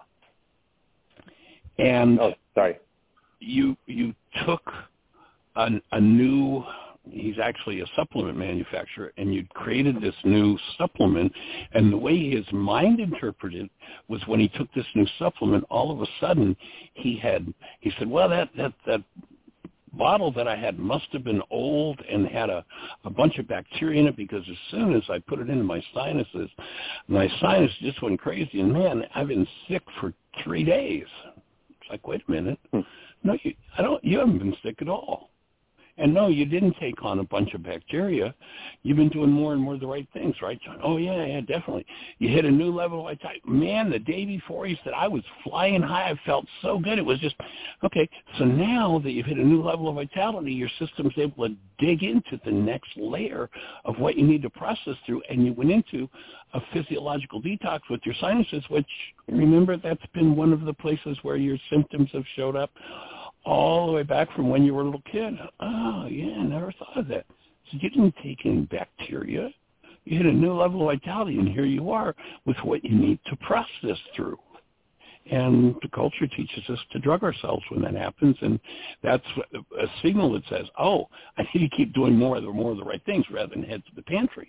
S5: And
S4: sorry.
S5: You took a new, he's actually a supplement manufacturer, and you created this new supplement, and the way his mind interpreted was when he took this new supplement, all of a sudden he said, well, that bottle that I had must have been old and had a bunch of bacteria in it, because as soon as I put it into my sinuses just went crazy, and man, I've been sick for 3 days. It's like, wait a minute. No, you haven't been sick at all. And no, you didn't take on a bunch of bacteria. You've been doing more and more of the right things, right, John? Oh, yeah, definitely. You hit a new level of vitality. Man, the day before he said, I was flying high. I felt so good. It was just, okay, so now that you've hit a new level of vitality, your system's able to dig into the next layer of what you need to process through, and you went into a physiological detox with your sinuses, which, remember, that's been one of the places where your symptoms have showed up. all the way back from when you were a little kid. Oh, yeah, I never thought of that. So you didn't take any bacteria. You hit a new level of vitality, and here you are with what you need to process through. And the culture teaches us to drug ourselves when that happens, and that's a signal that says, oh, I need to keep doing more of the right things rather than head to the pantry.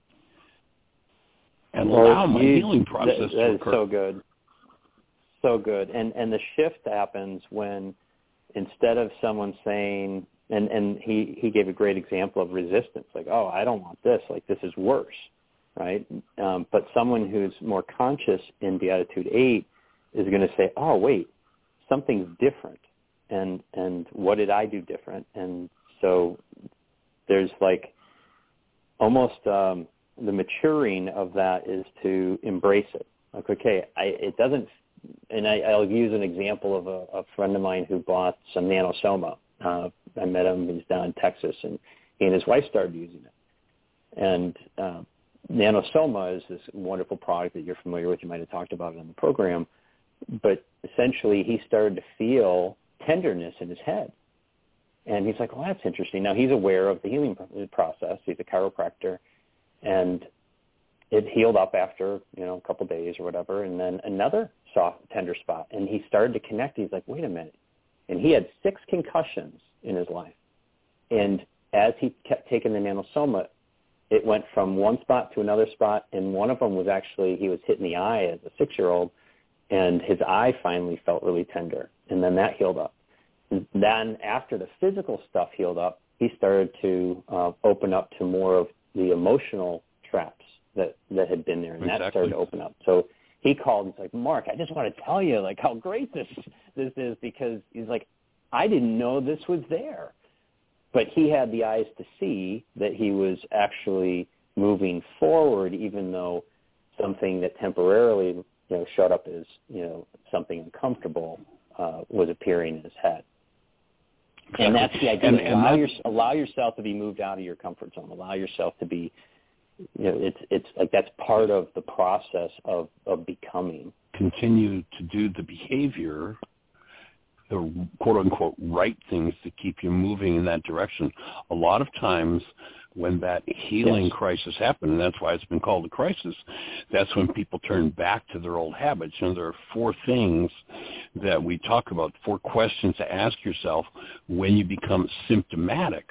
S5: And allow my healing process to occur.
S4: So good. So good. And the shift happens when instead of someone saying, and he gave a great example of resistance, like, oh, I don't want this, like this is worse, right? But someone who's more conscious in Beatitude 8 is going to say, oh, wait, something's different. And what did I do different? And so there's like almost the maturing of that is to embrace it. Like, okay, it doesn't, and I'll use an example of a friend of mine who bought some Nanosoma. I met him, he's down in Texas, and he and his wife started using it. And Nanosoma is this wonderful product that you're familiar with. You might have talked about it on the program. But essentially, he started to feel tenderness in his head. And he's like, well, that's interesting. Now, he's aware of the healing process. He's a chiropractor. And it healed up after, a couple of days or whatever. And then another soft, tender spot. And he started to connect. He's like, wait a minute. And he had 6 concussions in his life. And as he kept taking the Nanosoma, it went from one spot to another spot. And one of them was actually, he was hit in the eye as a 6-year-old. And his eye finally felt really tender, and then that healed up. And then after the physical stuff healed up, he started to open up to more of the emotional traps that had been there, and that started to open up. So he called, he's like, Mark, I just want to tell you, like, how great this is, because he's like, I didn't know this was there. But he had the eyes to see that he was actually moving forward, even though something that temporarily showed up as, something uncomfortable was appearing in his head. Exactly. And that's the idea. Allow yourself to be moved out of your comfort zone. Allow yourself to be, it's like that's part of the process of becoming.
S5: Continue to do the behavior, the quote-unquote right things to keep you moving in that direction. A lot of times when that healing crisis happened, and that's why it's been called a crisis, that's when people turn back to their old habits. There are 4 things that we talk about, 4 questions to ask yourself when you become symptomatic,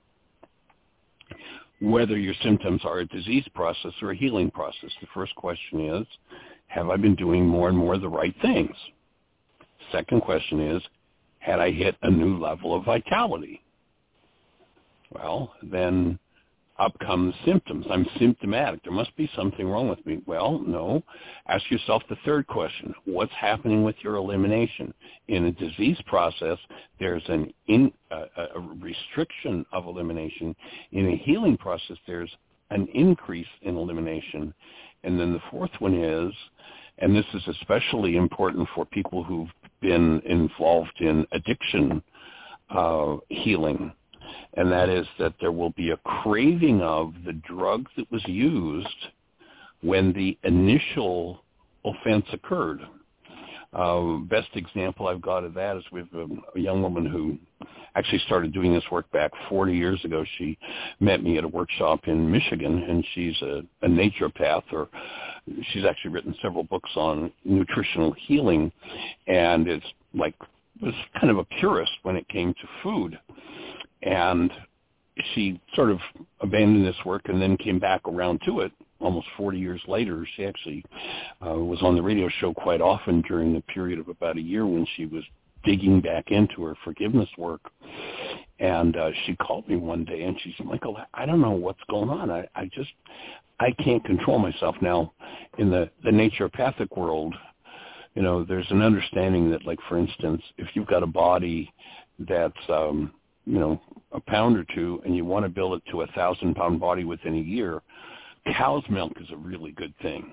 S5: whether your symptoms are a disease process or a healing process. The first question is, have I been doing more and more of the right things? Second question is, had I hit a new level of vitality? Well, then up come the symptoms. I'm symptomatic. There must be something wrong with me. Well, no. Ask yourself the third question. What's happening with your elimination? In a disease process, there's a restriction of elimination. In a healing process, there's an increase in elimination. And then the fourth one is, and this is especially important for people who've been involved in addiction healing, and that is that there will be a craving of the drug that was used when the initial offense occurred. Best example I've got of that is we have a young woman who actually started doing this work back 40 years ago. She met me at a workshop in Michigan, and she's a naturopath, or she's actually written several books on nutritional healing, and was kind of a purist when it came to food. And she sort of abandoned this work and then came back around to it almost 40 years later. She actually was on the radio show quite often during the period of about a year when she was digging back into her forgiveness work. And she called me one day and she said, Michael, I don't know what's going on. I can't control myself. Now, in the naturopathic world, there's an understanding that, like, for instance, if you've got a body that's a pound or two and you want to build it to a 1,000-pound body within a year, cow's milk is a really good thing.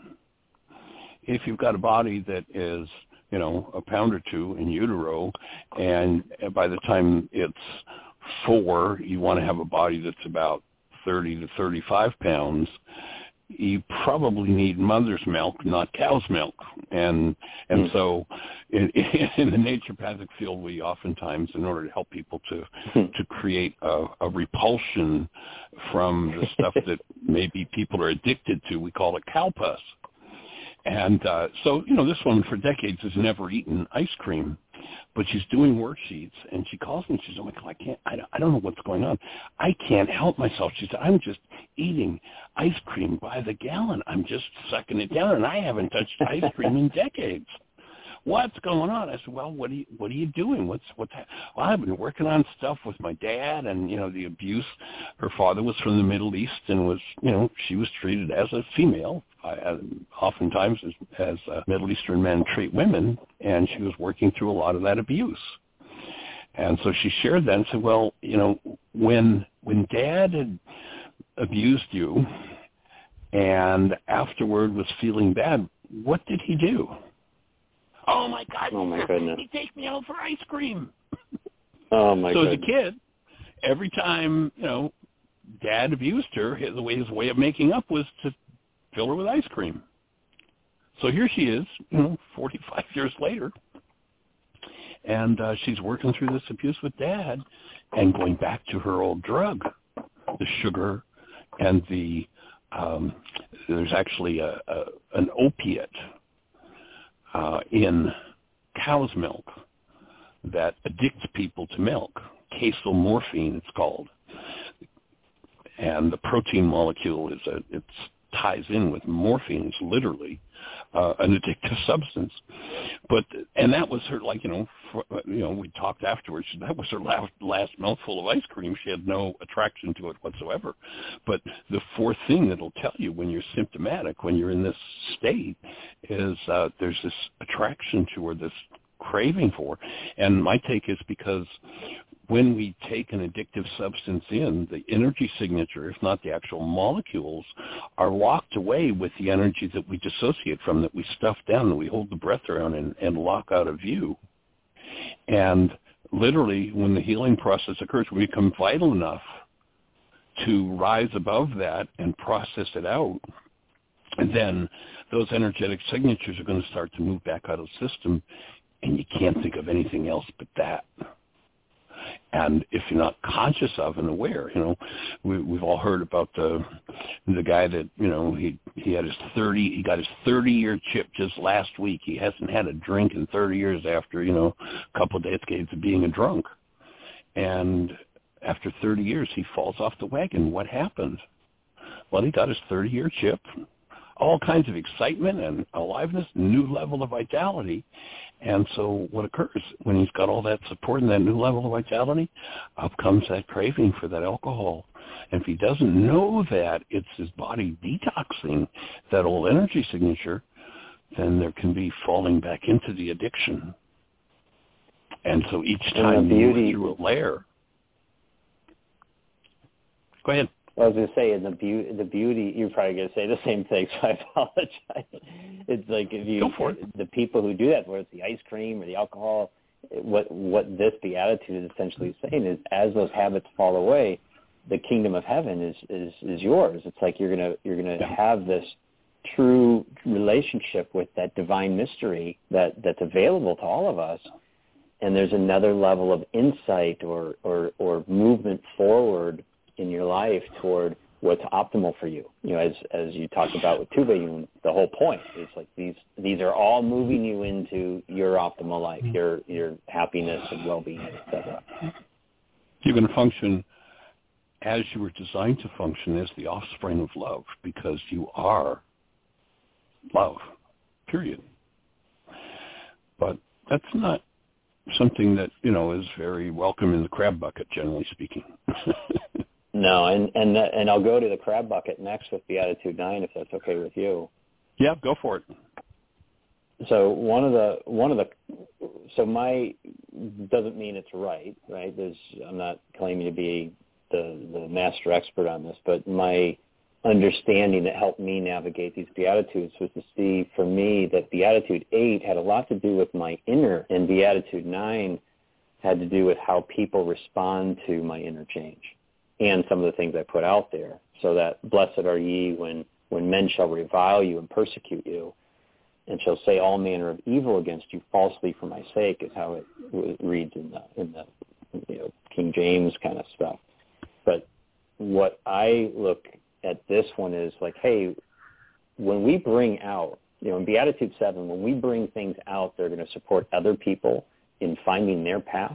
S5: If you've got a body that is, a pound or two in utero, and by the time it's 4, you want to have a body that's about 30 to 35 pounds, you probably need mother's milk, not cow's milk. And so in the naturopathic field, we oftentimes, in order to help people to create a repulsion from the stuff that maybe people are addicted to, we call it cow pus. And so, this woman for decades has never eaten ice cream, but she's doing worksheets, and she calls me and she says, oh, Michael, I don't know what's going on. I can't help myself. She said, I'm just eating ice cream by the gallon. I'm just sucking it down, and I haven't touched ice cream in decades. What's going on? I said, well, what are you doing? What's well, I've been working on stuff with my dad and, the abuse. Her father was from the Middle East and was, she was treated as a female, oftentimes as Middle Eastern men treat women, and she was working through a lot of that abuse. And so she shared that and said, well, when Dad had abused you and afterward was feeling bad, what did he do? Oh, my God.
S4: Oh, my goodness.
S5: He takes me out for ice cream.
S4: Oh, my goodness.
S5: So as a kid, every time, Dad abused her, his way of making up was to fill her with ice cream. So here she is, 45 years later, and she's working through this abuse with Dad and going back to her old drug, the sugar and the there's actually an opiate in cow's milk that addicts people to milk. Casomorphine, it's called. And the protein molecule it ties in with morphine. It's literally an addictive substance. And that was her, we talked afterwards. That was her last mouthful of ice cream. She had no attraction to it whatsoever. But the fourth thing that'll tell you when you're symptomatic, when you're in this state, is there's this attraction to or this craving for. And my take is because when we take an addictive substance in, the energy signature, if not the actual molecules, are locked away with the energy that we dissociate from, that we stuff down, that we hold the breath around and lock out of view. And literally, when the healing process occurs, we become vital enough to rise above that and process it out. And then those energetic signatures are going to start to move back out of the system, and you can't think of anything else but that. And if you're not conscious of and aware, we've all heard about the guy that, he got his 30-year chip just last week. He hasn't had a drink in 30 years after, a couple of decades of being a drunk. And after 30 years, he falls off the wagon. What happened? Well, he got his 30-year chip, all kinds of excitement and aliveness, new level of vitality. And so what occurs when he's got all that support and that new level of vitality, up comes that craving for that alcohol. And if he doesn't know that it's his body detoxing that old energy signature, then there can be falling back into the addiction. And so each time you move through a layer. Go ahead.
S4: I was going to say, in the beauty, you're probably going to say the same thing, so I apologize. It's like the people who do that, whether it's the ice cream or the alcohol, what this beatitude is essentially saying is, as those habits fall away, the kingdom of heaven is yours. It's like you're gonna have this true relationship with that divine mystery that's available to all of us. And there's another level of insight or movement forward in your life toward what's optimal for you. As you talked about with Tu Bayun, the whole point is like these are all moving you into your optimal life, your happiness and well-being, etc.
S5: You're going to function as you were designed to function, as the offspring of love, because you are love, period. But that's not something that, is very welcome in the crab bucket, generally speaking.
S4: No, and I'll go to the crab bucket next with Beatitude 9, if that's okay with you.
S5: Yeah, go for it.
S4: So my doesn't mean it's right? I'm not claiming to be the master expert on this, but my understanding that helped me navigate these Beatitudes was to see, for me, that Beatitude 8 had a lot to do with my inner, and Beatitude 9 had to do with how people respond to my inner change and some of the things I put out there. So that blessed are ye when men shall revile you and persecute you. and shall say all manner of evil against you falsely for my sake, is how it reads in the King James kind of stuff. But what I look at this one is like, hey, when we bring out, in Beatitude 7, when we bring things out that are going to support other people in finding their path,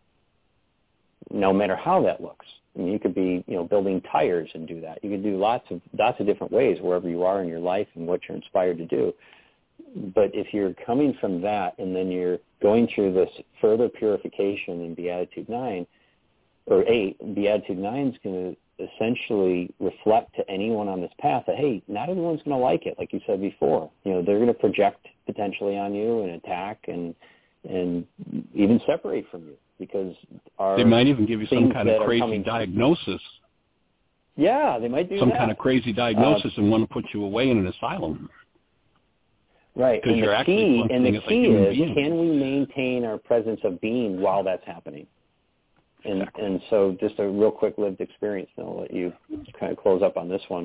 S4: no matter how that looks. I mean, you could be, building tires and do that. You could do lots of different ways wherever you are in your life and what you're inspired to do. But if you're coming from that and then you're going through this further purification in Beatitude 9 or 8, Beatitude 9 is going to essentially reflect to anyone on this path that, hey, not everyone's going to like it, like you said before. They're going to project potentially on you and attack and even separate from you, because
S5: they might even give you some kind of crazy diagnosis.
S4: Yeah, they might do
S5: some kind of crazy diagnosis and want to put you away in an asylum.
S4: Right, and the key is, can we maintain our presence of being while that's happening? And so just a real quick lived experience, and I'll let you kind of close up on this one.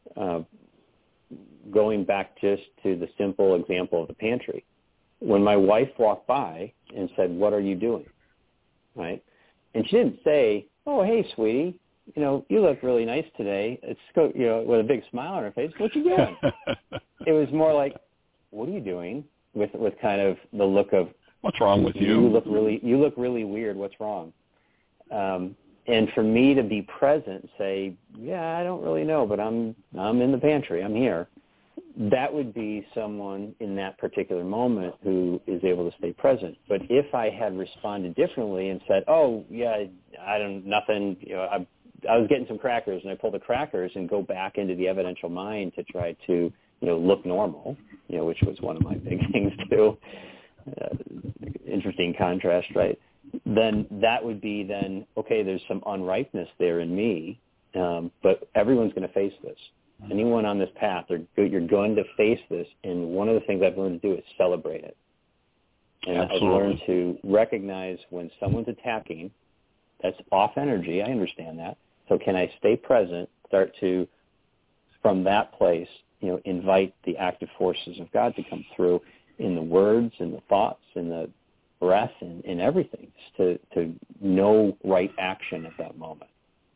S4: Going back just to the simple example of the pantry. When my wife walked by and said, "What are you doing?" Right? And she didn't say, "Oh, hey, sweetie, you look really nice today." It's with a big smile on her face. "What you doing?" It was more like, "What are you doing?" With kind of the look of,
S5: "What's wrong with you?
S4: You look really weird. What's wrong?" And for me to be present and say, "Yeah, I don't really know, but I'm in the pantry. I'm here." That would be someone in that particular moment who is able to stay present. But if I had responded differently and said, "Oh, yeah, nothing, I was getting some crackers," and I pull the crackers and go back into the evidential mind to try to, look normal, which was one of my big things too. Interesting contrast, right? Then that would be okay, there's some unripeness there in me, but everyone's going to face this. Anyone on this path, you're going to face this, and one of the things I've learned to do is celebrate it. And
S5: Absolutely.
S4: I've learned to recognize when someone's attacking, that's off energy, I understand that. So can I stay present, start to, from that place, invite the active forces of God to come through in the words and the thoughts and the breath and everything, just to know right action at that moment.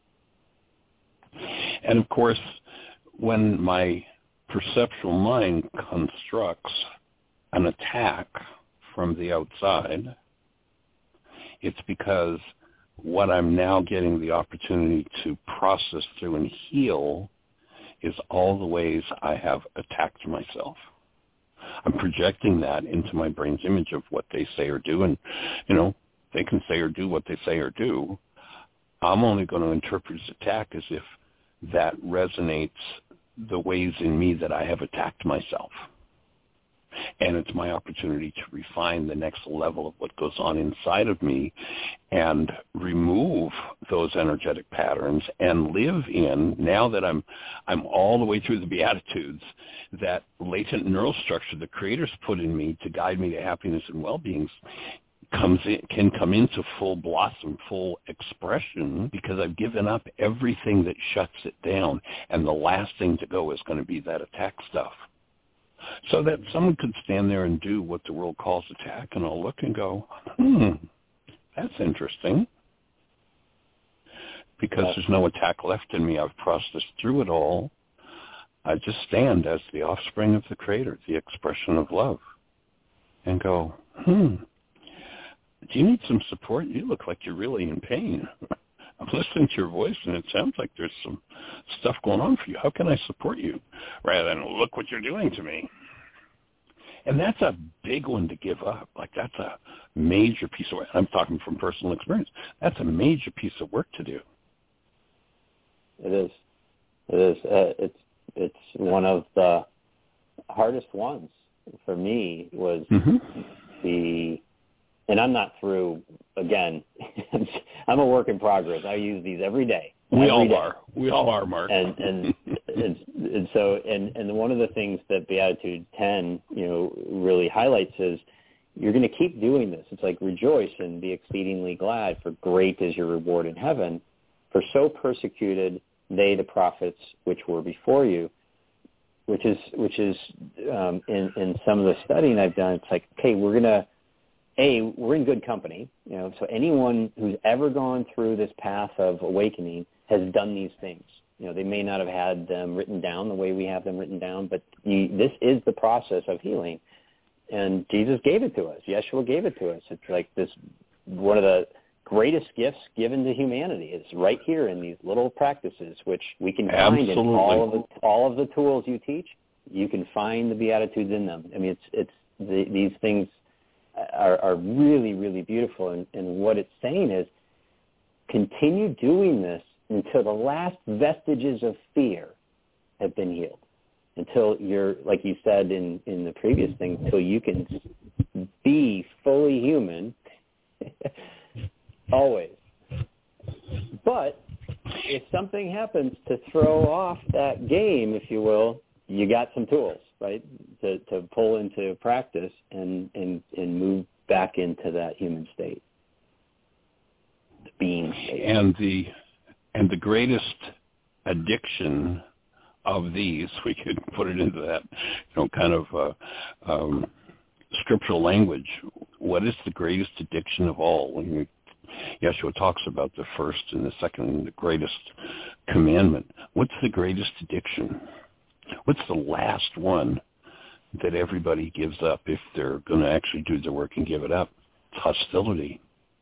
S5: And of course, when my perceptual mind constructs an attack from the outside, it's because what I'm now getting the opportunity to process through and heal is all the ways I have attacked myself. I'm projecting that into my brain's image of what they say or do, and, they can say or do what they say or do. I'm only going to interpret as attack as if that resonates the ways in me that I have attacked myself. And it's my opportunity to refine the next level of what goes on inside of me and remove those energetic patterns and live in, now that I'm all the way through the Beatitudes, that latent neural structure the Creator's put in me to guide me to happiness and well-being can come into full blossom, full expression, because I've given up everything that shuts it down. And the last thing to go is going to be that attack stuff. So that someone could stand there and do what the world calls attack, and I'll look and go, that's interesting. Because there's no attack left in me. I've processed through it all. I just stand as the offspring of the Creator, the expression of love, and go, do you need some support? You look like you're really in pain. I'm listening to your voice, and it sounds like there's some stuff going on for you. How can I support you? Rather than, look what you're doing to me. And that's a big one to give up. Like, that's a major piece of work. I'm talking from personal experience. That's a major piece of work to do.
S4: It is. It's one of the hardest ones for me was and I'm not through, again, I'm a work in progress. I use these every day.
S5: We all are, Mark.
S4: And so one of the things that Beatitude 10, really highlights is you're going to keep doing this. It's like, rejoice and be exceedingly glad, for great is your reward in heaven. For so persecuted they the prophets which were before you, which is in some of the studying I've done, it's like, okay, we're in good company. So anyone who's ever gone through this path of awakening has done these things. They may not have had them written down the way we have them written down, but this is the process of healing. And Jesus gave it to us. Yeshua gave it to us. It's like this, one of the greatest gifts given to humanity is right here in these little practices, which we can find in all of the tools you teach. You can find the Beatitudes in them. I mean, these things are really, really beautiful. And what it's saying is, continue doing this until the last vestiges of fear have been healed. Until you're, like you said in the previous thing, until you can be fully human, always. But if something happens to throw off that game, if you will, you got some tools, right, to pull into practice and move back into that human state, the being state.
S5: And the greatest addiction of these, we could put it into that, kind of scriptural language. What is the greatest addiction of all? When Yeshua talks about the first and the second and the greatest commandment. What's the greatest addiction? What's the last one that everybody gives up if they're going to actually do the work and give it up? It's hostility.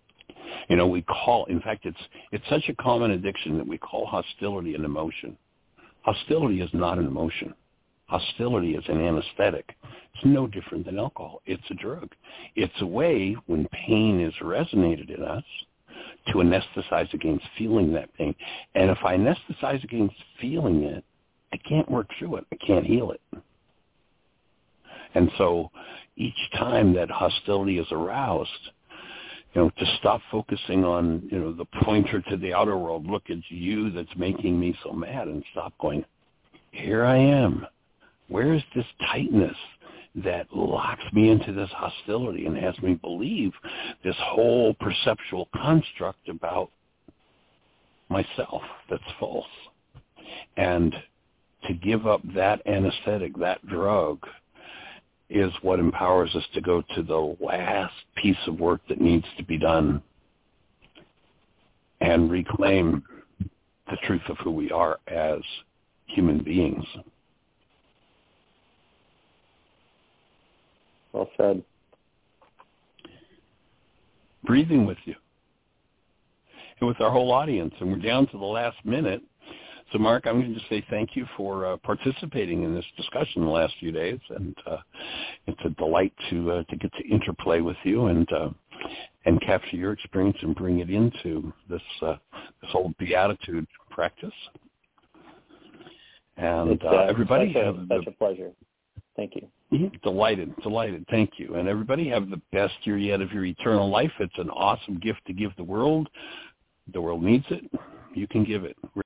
S5: In fact, it's such a common addiction that we call hostility an emotion. Hostility is not an emotion. Hostility is an anesthetic. It's no different than alcohol. It's a drug. It's a way, when pain is resonated in us, to anesthetize against feeling that pain. And if I anesthetize against feeling it, I can't work through it. I can't heal it. And so each time that hostility is aroused, to stop focusing on, the pointer to the outer world, look, it's you that's making me so mad, and stop going, here I am. Where is this tightness that locks me into this hostility and has me believe this whole perceptual construct about myself that's false? And to give up that anesthetic, that drug, is what empowers us to go to the last piece of work that needs to be done and reclaim the truth of who we are as human beings.
S4: Well said.
S5: Breathing with you and with our whole audience, and we're down to the last minute. So, Mark, I'm going to just say thank you for participating in this discussion the last few days, and it's a delight to get to interplay with you and capture your experience and bring it into this whole Beatitude practice. And
S4: it's,
S5: everybody,
S4: such a pleasure. Thank you.
S5: Delighted. Thank you. And everybody, have the best year yet of your eternal life. It's an awesome gift to give the world. The world needs it. You can give it.